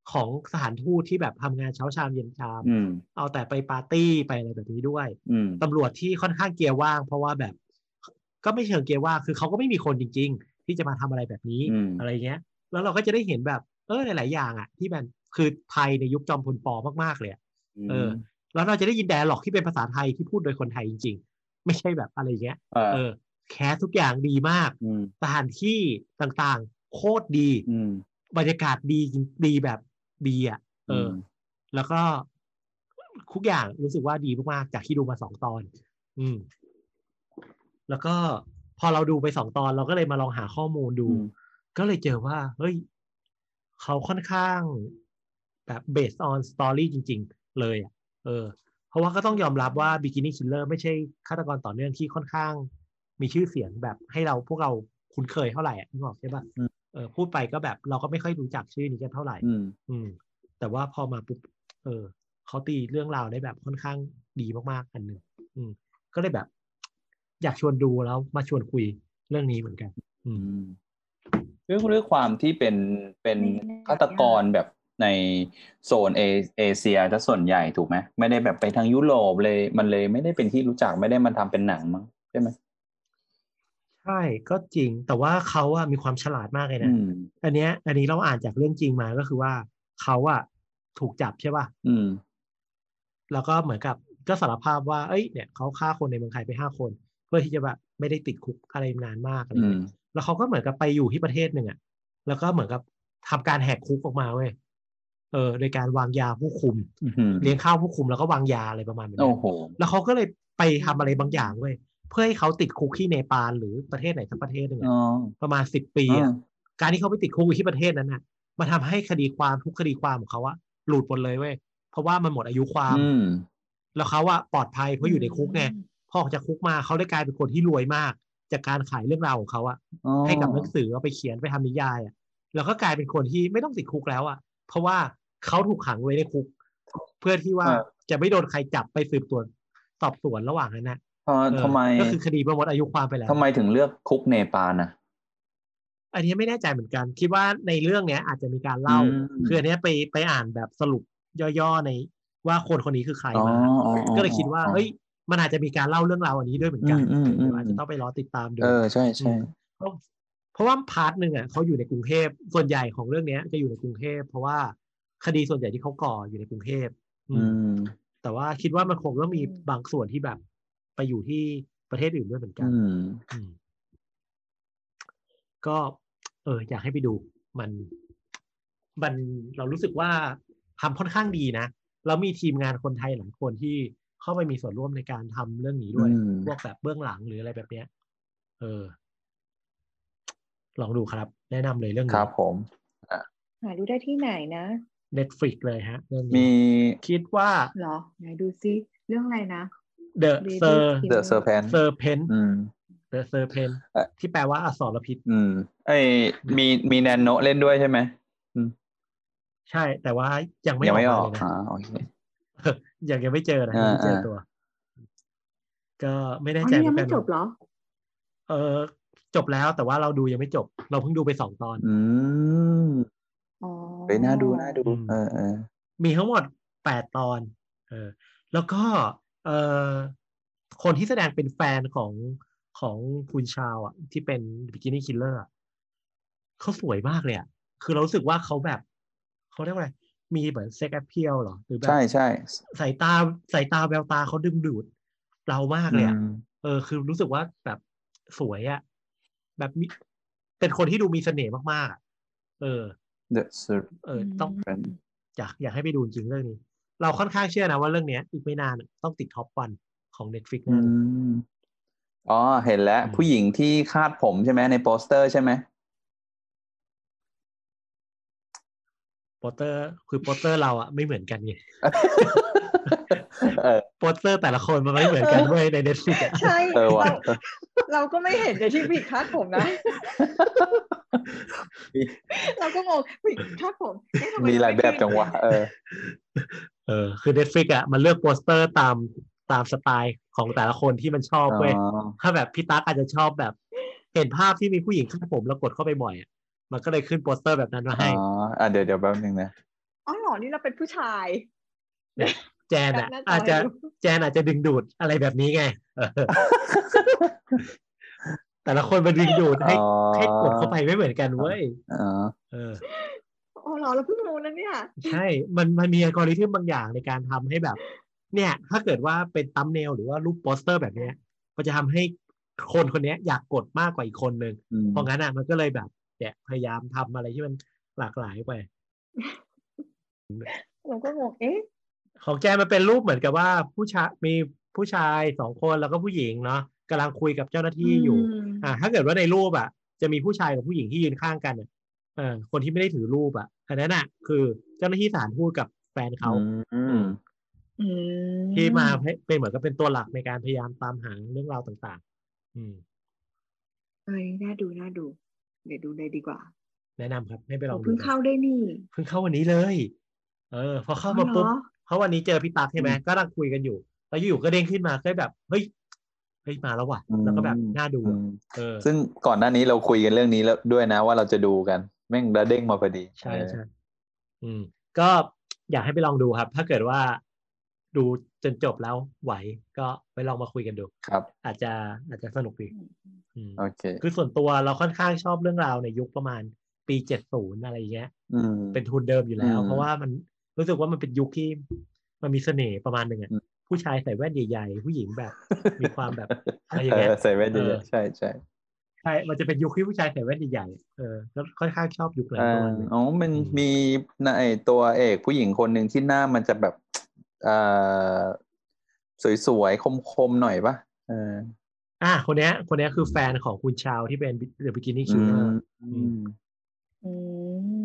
ของสถานทูตที่แบบทำงานเช้าชามเย็นชามอืมเอาแต่ไปปาร์ตี้ไปอะไรแบบนี้ด้วยอืมตำรวจที่ค่อนข้างเกียร์ว่างเพราะว่าแบบ ก็ไม่เชิงเกียร์ว่างคือเขาก็ไม่มีคนจริง ๆ ที่จะมาทำอะไรแบบนี้อืมอะไรเงี้ย แล้วเราก็จะได้เห็นแบบเออหลายๆอย่างอ่ะที่มันคือไทยในยุคจอมพลป.มากๆเลยอะอืมเออ แล้วเราจะได้ยินไดอะล็อกที่เป็นภาษาไทยที่พูดโดยคนไทยจริง ๆ ไม่ใช่แบบอะไรเงี้ยเออเออ แคสทุกอย่างดีมากอืมสถานที่ต่างๆ โคตรดีอืมบรรยากาศดีจริงดีแบบดีอ่ะ เออมแล้วก็ทุกอย่างรู้สึกว่าดีมากๆจากที่ดูมาสองตอน อืม แล้วก็พอเราดูไปสองตอนเราก็เลยมาลองหาข้อมูลดูอืมก็เลยเจอว่า เฮ้ย เขาค่อนข้างแบบ based on story จริง ๆ เลยอ่ะ เออ เพราะว่าก็ต้องยอมรับว่า Beginning Killer ไม่ใช่ฆาตกรต่อเนื่องที่ค่อนข้างมีชื่อเสียงแบบให้เราพวกเราคุ้นเคยเท่าไหร่อ่ะนึกออกใช่ป่ะอืมเออ พูดไปก็แบบเราก็ไม่ค่อยรู้จักชื่อนี้กันเท่าไหร่อืมอืม แต่ว่าพอมาปุ๊บ เออ เขาตีเรื่องราวได้แบบค่อนข้างดีมากๆอันหนึ่ง อืม ก็เลยแบบ อยากชวนดูแล้วมาชวนคุยเรื่องนี้เหมือนกัน อืมอืม ด้วยด้วยความที่เป็นเป็นในฆาตกรแบบในโซนเอเอเชียซะส่วนใหญ่ถูกไหมไม่ได้แบบไปทางยุโรปเลยมันเลยไม่ได้เป็นที่รู้จักไม่ได้มาทำเป็นหนังมั้งใช่ไหมใช่ก็จริง แต่ว่าเขาอะมีความฉลาดมากเลยอืนะมอันเนี้ย อันนี้เราอ่านจากเรื่องจริงมาก็คือว่าเขาอะถูกจับใช่ป่ะอืมแล้วก็เหมือนกับก็สารภาพว่า เอ้ย เนี่ยเขาฆ่าคนในเมืองไทยไปห้าคน เพื่อที่จะแบบไม่ได้ติดคุกอะไรนานมากอะไรอืมเงี้ย แล้วเขาก็เหมือนกับไปอยู่ที่ประเทศหนึ่งอะแล้วก็เหมือนกับทำการแหกคุกออกมาเว้ย เออ โดยการวางยาผู้คุมอื้อหือเลี้ยงข้าวผู้คุมแล้วก็วางยาอะไรประมาณแบบโอ้เนี้ยโหแล้วเขาก็เลยไปทำอะไรบางอย่างเว้ย เพื่อให้เขาติดคุกที่เนปาลหรือประเทศไหนสักประเทศหนึ่งอ๋อะอประมาณสิบปีอ๋ออะ การที่เขาไปติดคุกอยู่ที่ประเทศนั้นน่ะ มันทำให้คดีความทุกคดีความของเขาอะหลุดหมดเลยเว้ย เพราะว่ามันหมดอายุความอืมแล้วเขาอะปลอดภัยเพอืราะอยู่ในคุกไงมพอออกจากคุกมาเขาได้กลายเป็นคนที่รวยมาก จากการขายเรื่องราวของเขาอะอ๋อให้กับหนังสือเอาไปเขียนไปทำนิยายอะ แล้วก็กลายเป็นคนที่ไม่ต้องติดคุกแล้วอะ เพราะว่าเขาถูกขังไว้ในคุก เพื่อที่ว่าเออจะไม่โดนใครจับไปสืบสวนสอบสวนระหว่างนั้นน่ะเออเอทำอไมก็คือคดีมันหมดอายุความไปแล้ทำวไมถึงเลือกคุกเนปาลน่ะอันนี้ไม่แน่ใจเหมือนกัน คิดว่าในเรื่องเนี้ยอาจจะมีการอืเล่ามคืออันเนี้ยไป ไปอ่านแบบสรุปย่อ ๆ ในว่าคนคนนี้คือใครอ๋อมาอ๋อก็เลยคิดว่าอ๋อเฮ้ย มันอาจจะมีการเล่าเรื่องราวอันนี้ด้วยเหมืออืนกันมเออ เดี๋ยวๆอาจจะต้องไปรอติดตามๆดูเออ ใชอื่ๆม เพราะ เพราะว่าพาร์ตหนึ่งอะเขาอยู่ในกรุงเทพ ส่วนใหญ่ของเรื่องเนี้ยจะอยู่ในกรุงเทพ เพราะว่าคดีส่วนใหญ่ที่เขาก่ออยู่ในกรุงเทพ อือืมมแต่ว่าคิดว่ามันคงต้องมีอืมบางส่วนที่แบบไปอยู่ที่ประเทศอื่นด้วยเหมือนกัอืนมอืม ก็ เออ อยากให้ไปดู มัน มัน เรารู้สึกว่าทำค่อนข้างดีนะ แล้วมีทีมงานคนไทยหลายคนที่เข้าไปมีส่วนร่วมในการทำเรื่องนี้อืด้วยมพวกแบบเบื้องหลังหรืออะไรแบบเนี้ย เออ ลองดูครับ แนะนำเลยเรื่องคนี้รับผม อ่าหาดูได้ที่ไหนนะ Netflix เลยครับเรื่องมีนี้ คิดว่าเหรอ ไหนดูซิ เรื่องอะไรนะ The Lady Ser The Killer Serpent Serpent อืม The Serpent เอ่อที่แปลว่าอสรพิษอืม ไอ้ มี มีแนนโนะเล่นด้วยใช่ไหม? อืมใช่ แต่ว่ายังไม่ยังออไม่กอมาอเลยนะอ๋อ โอเคยัง ยังไม่เจอนะอยังไม่เจอาตัว ก็ไม่แน่อ๋อใจนี่เหมยัืงอนไมกั่นจบเหรอ? เออ จบแล้ว แต่ว่าเราดูยังไม่จบ เราเพิ่งดูไป สอง ตอนอืมอ๋อเฮ้ย น่าดู น่าดูอืมเออ ๆมีทั้งหมด แปด ตอน เออ แล้วก็ เอ่อ คนที่แสดงเป็นแฟนของ ของคุณชาวอะ ที่เป็น Beginning Killer อะ เขาสวยมากเลยอะ คือเรารู้สึกว่าเขาแบบ เขาเรียกว่าอะไร มีเหมือน sex appeal เหรอ? หรือแบใบช่ ๆ สสายตา สายตาแววตาเขาดึงดูดเรามากอืเลยอะมเออ คือรู้สึกว่าแบบสวยอะ แบบมี เป็นคนที่ดูมีเสน่ห์มาก ๆ อะ เออ The เออ ต้อง Serpent อยาก อยากให้ไปดูจริง ๆ เรื่องนี้ เราค่อนข้างเชื่อนะว่าเรื่องเนี้ยอีกไม่นานอะต้องติด Top วัน ของ Netflix อืแน่เลยม อ๋อ เห็นแล้วอืมผู้หญิงที่คาดผมใช่ไหม ในโปสเตอร์ใช่ไหม? โปสเตอร์ คือโปสเตอร์เราอะไม่เหมือนกันไงเออโปสเตอร์แต่ละคนมันไม่เหมือนกันเว้ย ใน Netflix อะใช่เออว่ะเรา เราก็ไม่เห็นในที่ผู้หญิงคาดผมนะมีเราก็งง ผู้หญิงคาดผม เอ๊ะ ทำไมมีมันหลาไมย่ แบบจังวะ เออเออ คือ Netflix อะมันเลือกโปสเตอร์ตาม ตามสไตล์ของแต่ละคนที่มันชอบอ๋อเว้ย ถ้าแบบพี่ตั๊กอาจจะชอบแบบ เห็นภาพที่มีผู้หญิงคาดผมแล้วกดเข้าไปบ่อยอะ มันก็เลยขึ้นโปสเตอร์แบบนั้นมาอ๋ใหอ้อ่า เดี๋ยว ๆ แป๊บหนึ่งนะอนี่เราเป็นผู้ชายเนี่ยแจนแคปอ่ะหน้าจออาจให้จะดูแจนอาจจะดึงดูดอะไรแบบนี้ไงเออ แต่ละคนมันดึงดูดให้อ๋อให้กดเข้าไปไม่เหมือนกันเว้ยอ๋อเอออ๋อเหรอเราเพิ่งรู้นะเนี่ยใช่ มันมันมีอัลกอริทึมบางอย่างในการทำให้แบบ เนี่ย ถ้าเกิดว่าเป็นตัมเนลหรือว่ารูปโปสเตอร์แบบเนี้ยมันจะทำให้คนคนเนี้ยอยากกดมากกว่าอีกคนนึงอืมเพราะงั้นอ่ะมันก็เลยแบบเนี่ยพยายามทำอะไรที่มันหลากหลายไปเราก็งงเอ๊ะของแจมันเป็นรูปเหมือนกับว่าผู้ชายมีผู้ชายสองคนแล้วก็ผู้หญิงเนาะกำลังคุยกับเจ้าหน้าที่อยู่มอ่า ถ้าเกิดว่าในรูปอ่ะ จะมีผู้ชายกับผู้หญิงที่ยืนข้างกันอ่ะเออคนที่ไม่ได้ถือรูปอ่ะอันนั้นอ่ะ คือเจ้าหน้าที่ศาลพูดกับแฟนเขาอืมอืมที่มาให้เป็นเหมือนกับเป็นตัวหลักในการพยายามตามหาเรื่องราวต่างๆ อืมเอ้ยน่าดูน่าดู เดี๋ยวดูเลยดีกว่าแนะนำครับให้ไปลองโอ้ดูเพิ่งกันเข้าได้นี่เพิ่งเข้าวันนี้เลย เออ พอเข้าอ๋อมาเหรปุ๊บอเพราะวันนี้เจอพี่ตั๊กใช่ไหมอืมก็นั่งคุยกันอยู่ แล้วอยู่ๆก็เด้งขึ้นมาก็แบบ เฮ้ย เฮ้ย มาแล้วว่ะ แล้วก็แบบน่าดูอือ่ะมเออซึ่งก่อนหน้านี้เราคุยกันเรื่องนี้แล้วด้วยนะว่าเราจะดูกัน แม่งระเด้งมาพอดีใช่เออใช่ อืม ก็อยากให้ไปลองดูครับ ถ้าเกิดว่าดูจนจบแล้วไหว ก็ไปลองมาคุยกันดูครับอาจจะอาจจะสนุกดี อืมโอเคคือส่วนตัวเราค่อนข้างชอบเรื่องราวในยุคประมาณปีเจ็ดสิบอะไรอย่างเงี้ยอืมเป็นทุนเดิมอยู่แล้วอืมเพราะว่ามันรู้สึกว่ามันเป็นยุคที่มันมีเสน่ห์ประมาณหนึ่งอ่ะอืมผู้ชายใส่แว่นใหญ่ๆ ผู้หญิงแบบ มีความแบบอะไรอเอย่างเงี้ยอใส่แว่นเอใหอญ่ๆใช่ใช่ใช่ มันจะเป็นยุคที่ผู้ชายใส่แว่นใหญ่ๆ เออ แล้วค่อนข้างชอบยุคนั้เอนประอมาณหนึงอ๋อมันอืมมีนะไอตัวเอกผู้หญิงคนหนึ่งที่หน้ามันจะแบบ เอ่อ สวยๆ คมๆ หน่อยป่ะ เอออ่ะคนเนี้ย คนเนี้ยคือแฟนของคุณชาวที่เป็น The Beginning อื Killer มอืมอืม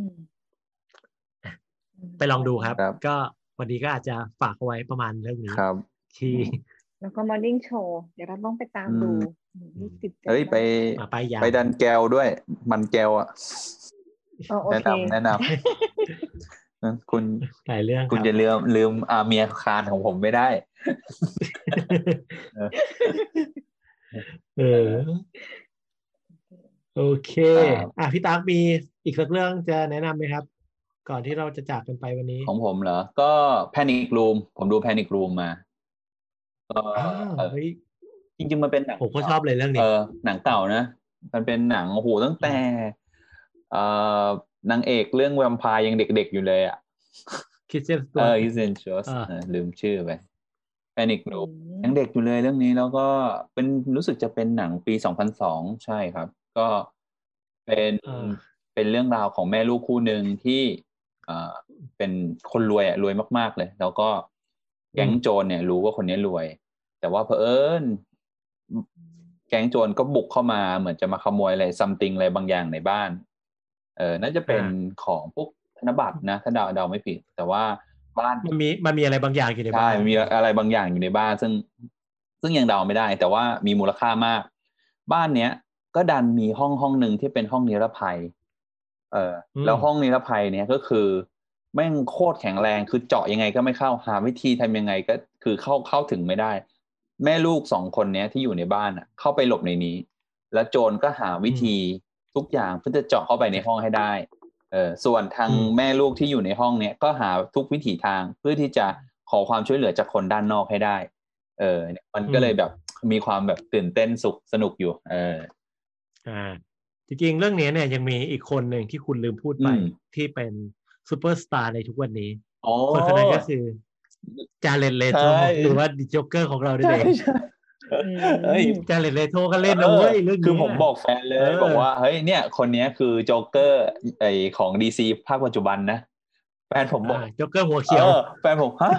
ไปลองดูครับครับก็วันนี้ก็อาจจะฝากเอาไว้ประมาณเรื่องนี้ครับที่แล้วก็ Morning Show เดี๋ยวเราต้องไปตามอืมดูอืมนี่ติดใจเฮ้ย ไปมากมาป้ายยาไปดันแก้วด้วย มันแก้วอ่ะอ๋อโอแนะเคนำแนะนำ นะคุณหลายเรื่องคุณครับจะลืมลืมอาเมียคานของผมไม่ได้ เออเออ โอเคครับอ่ะพี่ตั๊กมีอีกสักเรื่องจะแนะนำไหมครับ ก่อนที่เราจะจากกันไปวันนี้ของผมเหรอ ก็ Panic Room ผมดู Panic Room มา ก็อ่าเออเฮ้ยจริงๆ มันเป็นหนังผมก็เก่าชอบเลยเรื่องเอนี้อ หนังเก่านะ มันเป็นหนัง โอ้โฮ ตั้งอืแต่มเอ่อ นางเอกเรื่อง Vampire ยังเด็ก ๆ อยู่เลยอะ Kristen เออ Stewart Kristen Stewart อาเออ ลืมชื่อไป Panic อื Room มยังเด็กอยู่เลยเรื่องนี้ แล้วก็เป็น รู้สึกจะเป็นหนังปี สองพันสอง ใช่ครับ ก็เป็นอาเป็นเรื่องราวของแม่ลูกคู่หนึ่งที่ อ่า เป็นคนรวยอะ รวยมาก ๆ เลย แล้วก็แก๊งอืมโจรเนี่ยรู้ว่าคนนี้รวย แต่ว่าเผอิญ อือ แก๊งโจรก็บุกเข้ามาเหมือนจะมาขโมยอะไร something อะไรบางอย่างในบ้าน เอ่อ น่าจะเป็อานของพวกธนบัตรนะ ถ้าเดา เดาไม่ผิด แต่ว่าบ้านมันมี มันมีอะไรบางอย่างอยู่ในใช่บ้านมันมีอะไรบางอย่างอยู่ในบ้าน ซึ่ง ซึ่งยังเดาไม่ได้ แต่ว่ามีมูลค่ามาก บ้านเนี้ยก็ดันมีห้องห้องหนึ่งที่เป็นห้องนิรภัย เอ่ออืแล้วห้อมงนิรภัยเนี้ย ก็คือแม่งโคตรแข็งแรง คือเจาะยังไงก็ไม่เข้า หาวิธีทำยังไงก็คือเข้า เข้าถึงไม่ได้ แม่ลูก สอง คนเนี้ยที่อยู่ในบ้านอะเข้าไปหลบในนี้ แล้วโจรก็หาวิอืมธีทุกอย่างเพื่อจะเจาะเข้าไปในห้องให้ได้ เอ่อ ส่วนทางอืมแม่ลูกที่อยู่ในห้องเนี้ย ก็หาทุกวิถีทางเพื่อที่จะขอความช่วยเหลือจากคนด้านนอกให้ได้ เออ มันอืมก็เลยแบบมีความแบบตื่นเต้น สุข สนุกอยู่ เอออา จริง ๆ เรื่องนี้เนี่ยยังมีอีกคนหนึ่งที่คุณลืมพูดอืไปมที่เป็นซูเปอร์สตาร์ในทุกวันนี้อ๋อคนคนนั้นก็คือ Jared ใช่ Leto หรือว่า The Joker ของเรานั่ใชนเอง่อืๆ เฮ้ยม Jared Leto ก็เล่นเอนะเวอ้ย เรื่องคือเนี้ผยมบอกแฟนเลเอยบอกอว่า เฮ้ย เนี่ย คนเนี้ยคือโจ๊กเกอร์ ไอ้ของ ดี ซี ภาคปัจจุบันนะ แฟนผมอบาอก Joker หัวเขเอียวอ แฟนผม ฮะ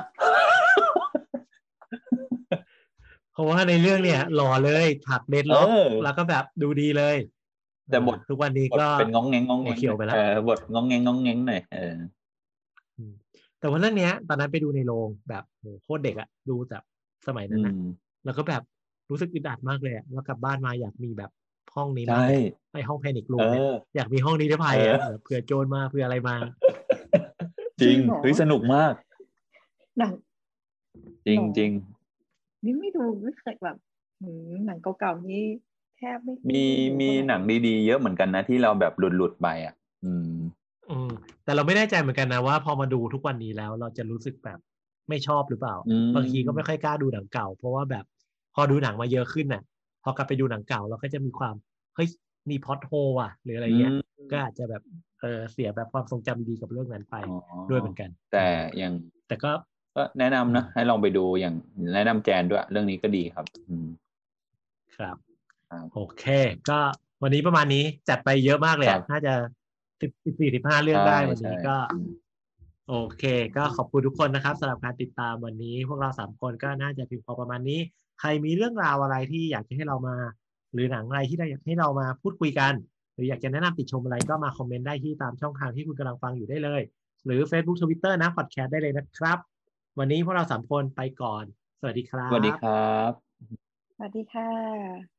เพราะว่าในเรื่องเนี่ยหล่อเลย ถักเอ dreadlock อแล้วก็แบบดูดีเลย เอแต่บอททุกวันนี้บทก็เป็นง้องแง้งหัวเขๆียหน่อยวไปแลเอ้วอ บทง้องแง้ง ๆ หน่อย เอออืม แต่ว่าเรื่องเนี้ย ตอนนั้นไปดูในโรงแบบ โอ้โฮ โคตรเด็กอะ ดูแบบสมัยอนืั้นน่ะมแล้วก็แบบรู้สึกอึดอัดมากเลยอะ แล้วกลับบ้านมาอยากมีแบบห้องนี้ใชมากเลยอะ ไอ้ห้อง Panic เอ Room เนี่ยออยากมีห้องนิรภัเอยอะอแบบเผื่อโจรมา เผื่ออะไรมาจริงจริงเหรอ? เฮ้ย สนุกมากหนังจริเหรอ? ง ๆนี่ไม่ดู ไม่เคยแบบ อืม หนังเก่า ๆ นี่แทบไม่มีไม่ได้ดูมีเท่าไรหนังดี ๆ เยอะเหมือนกันนะ ที่เราแบบหลุด ๆ ไปอะ อืมอืมแต่เราไม่แน่ใจเหมือนกันนะว่าพอมาดูทุกวันนี้แล้วเราจะรู้สึกแบบไม่ชอบหรือเปล่าบางทีก็ไม่ค่อยกล้าดูหนังเก่าเพราะว่าแบบพอดูหนังมาเยอะขึ้นน่ะพอกลับไปดูหนังเก่าเราก็จะมีความเฮ้ยมีพล็อตโฮว่ะหรืออะไรเงี้ยก็อาจจะแบบเออเสียแบบความทรงจำดีกับเรื่องนั้นไปด้วยเหมือนกันแต่ยังแต่ก็ก็แนะนำนะให้ลองไปดูอย่างแนะนำแจนด้วยเรื่องนี้ก็ดีครับอืมครับโอเคก็วันนี้ประมาณนี้จัดไปเยอะมากเลยน่าจะสิบสิบสี่สิบห้าเรื่องได้วันนี้ก็โอเคก็ขอบคุณทุกคนนะครับสำหรับการติดตามวันนี้พวกเราสามคนก็น่าจะเพียงพอประมาณนี้ใครมีเรื่องราวอะไรที่อยากจะให้เรามาหรือหนังอะไรที่อยากให้เรามาพูดคุยกันหรืออยากจะแนะนำติชมอะไรก็มาคอมเมนต์ได้ที่ตามช่องทางที่คุณกำลังฟังอยู่ได้เลยหรือ Facebook Twitter นะพอดแคสต์ได้เลยนะครับวันนี้พวกเราสามคนไปก่อนสวัสดีครับสวัสดีครับสวัสดีค่ะ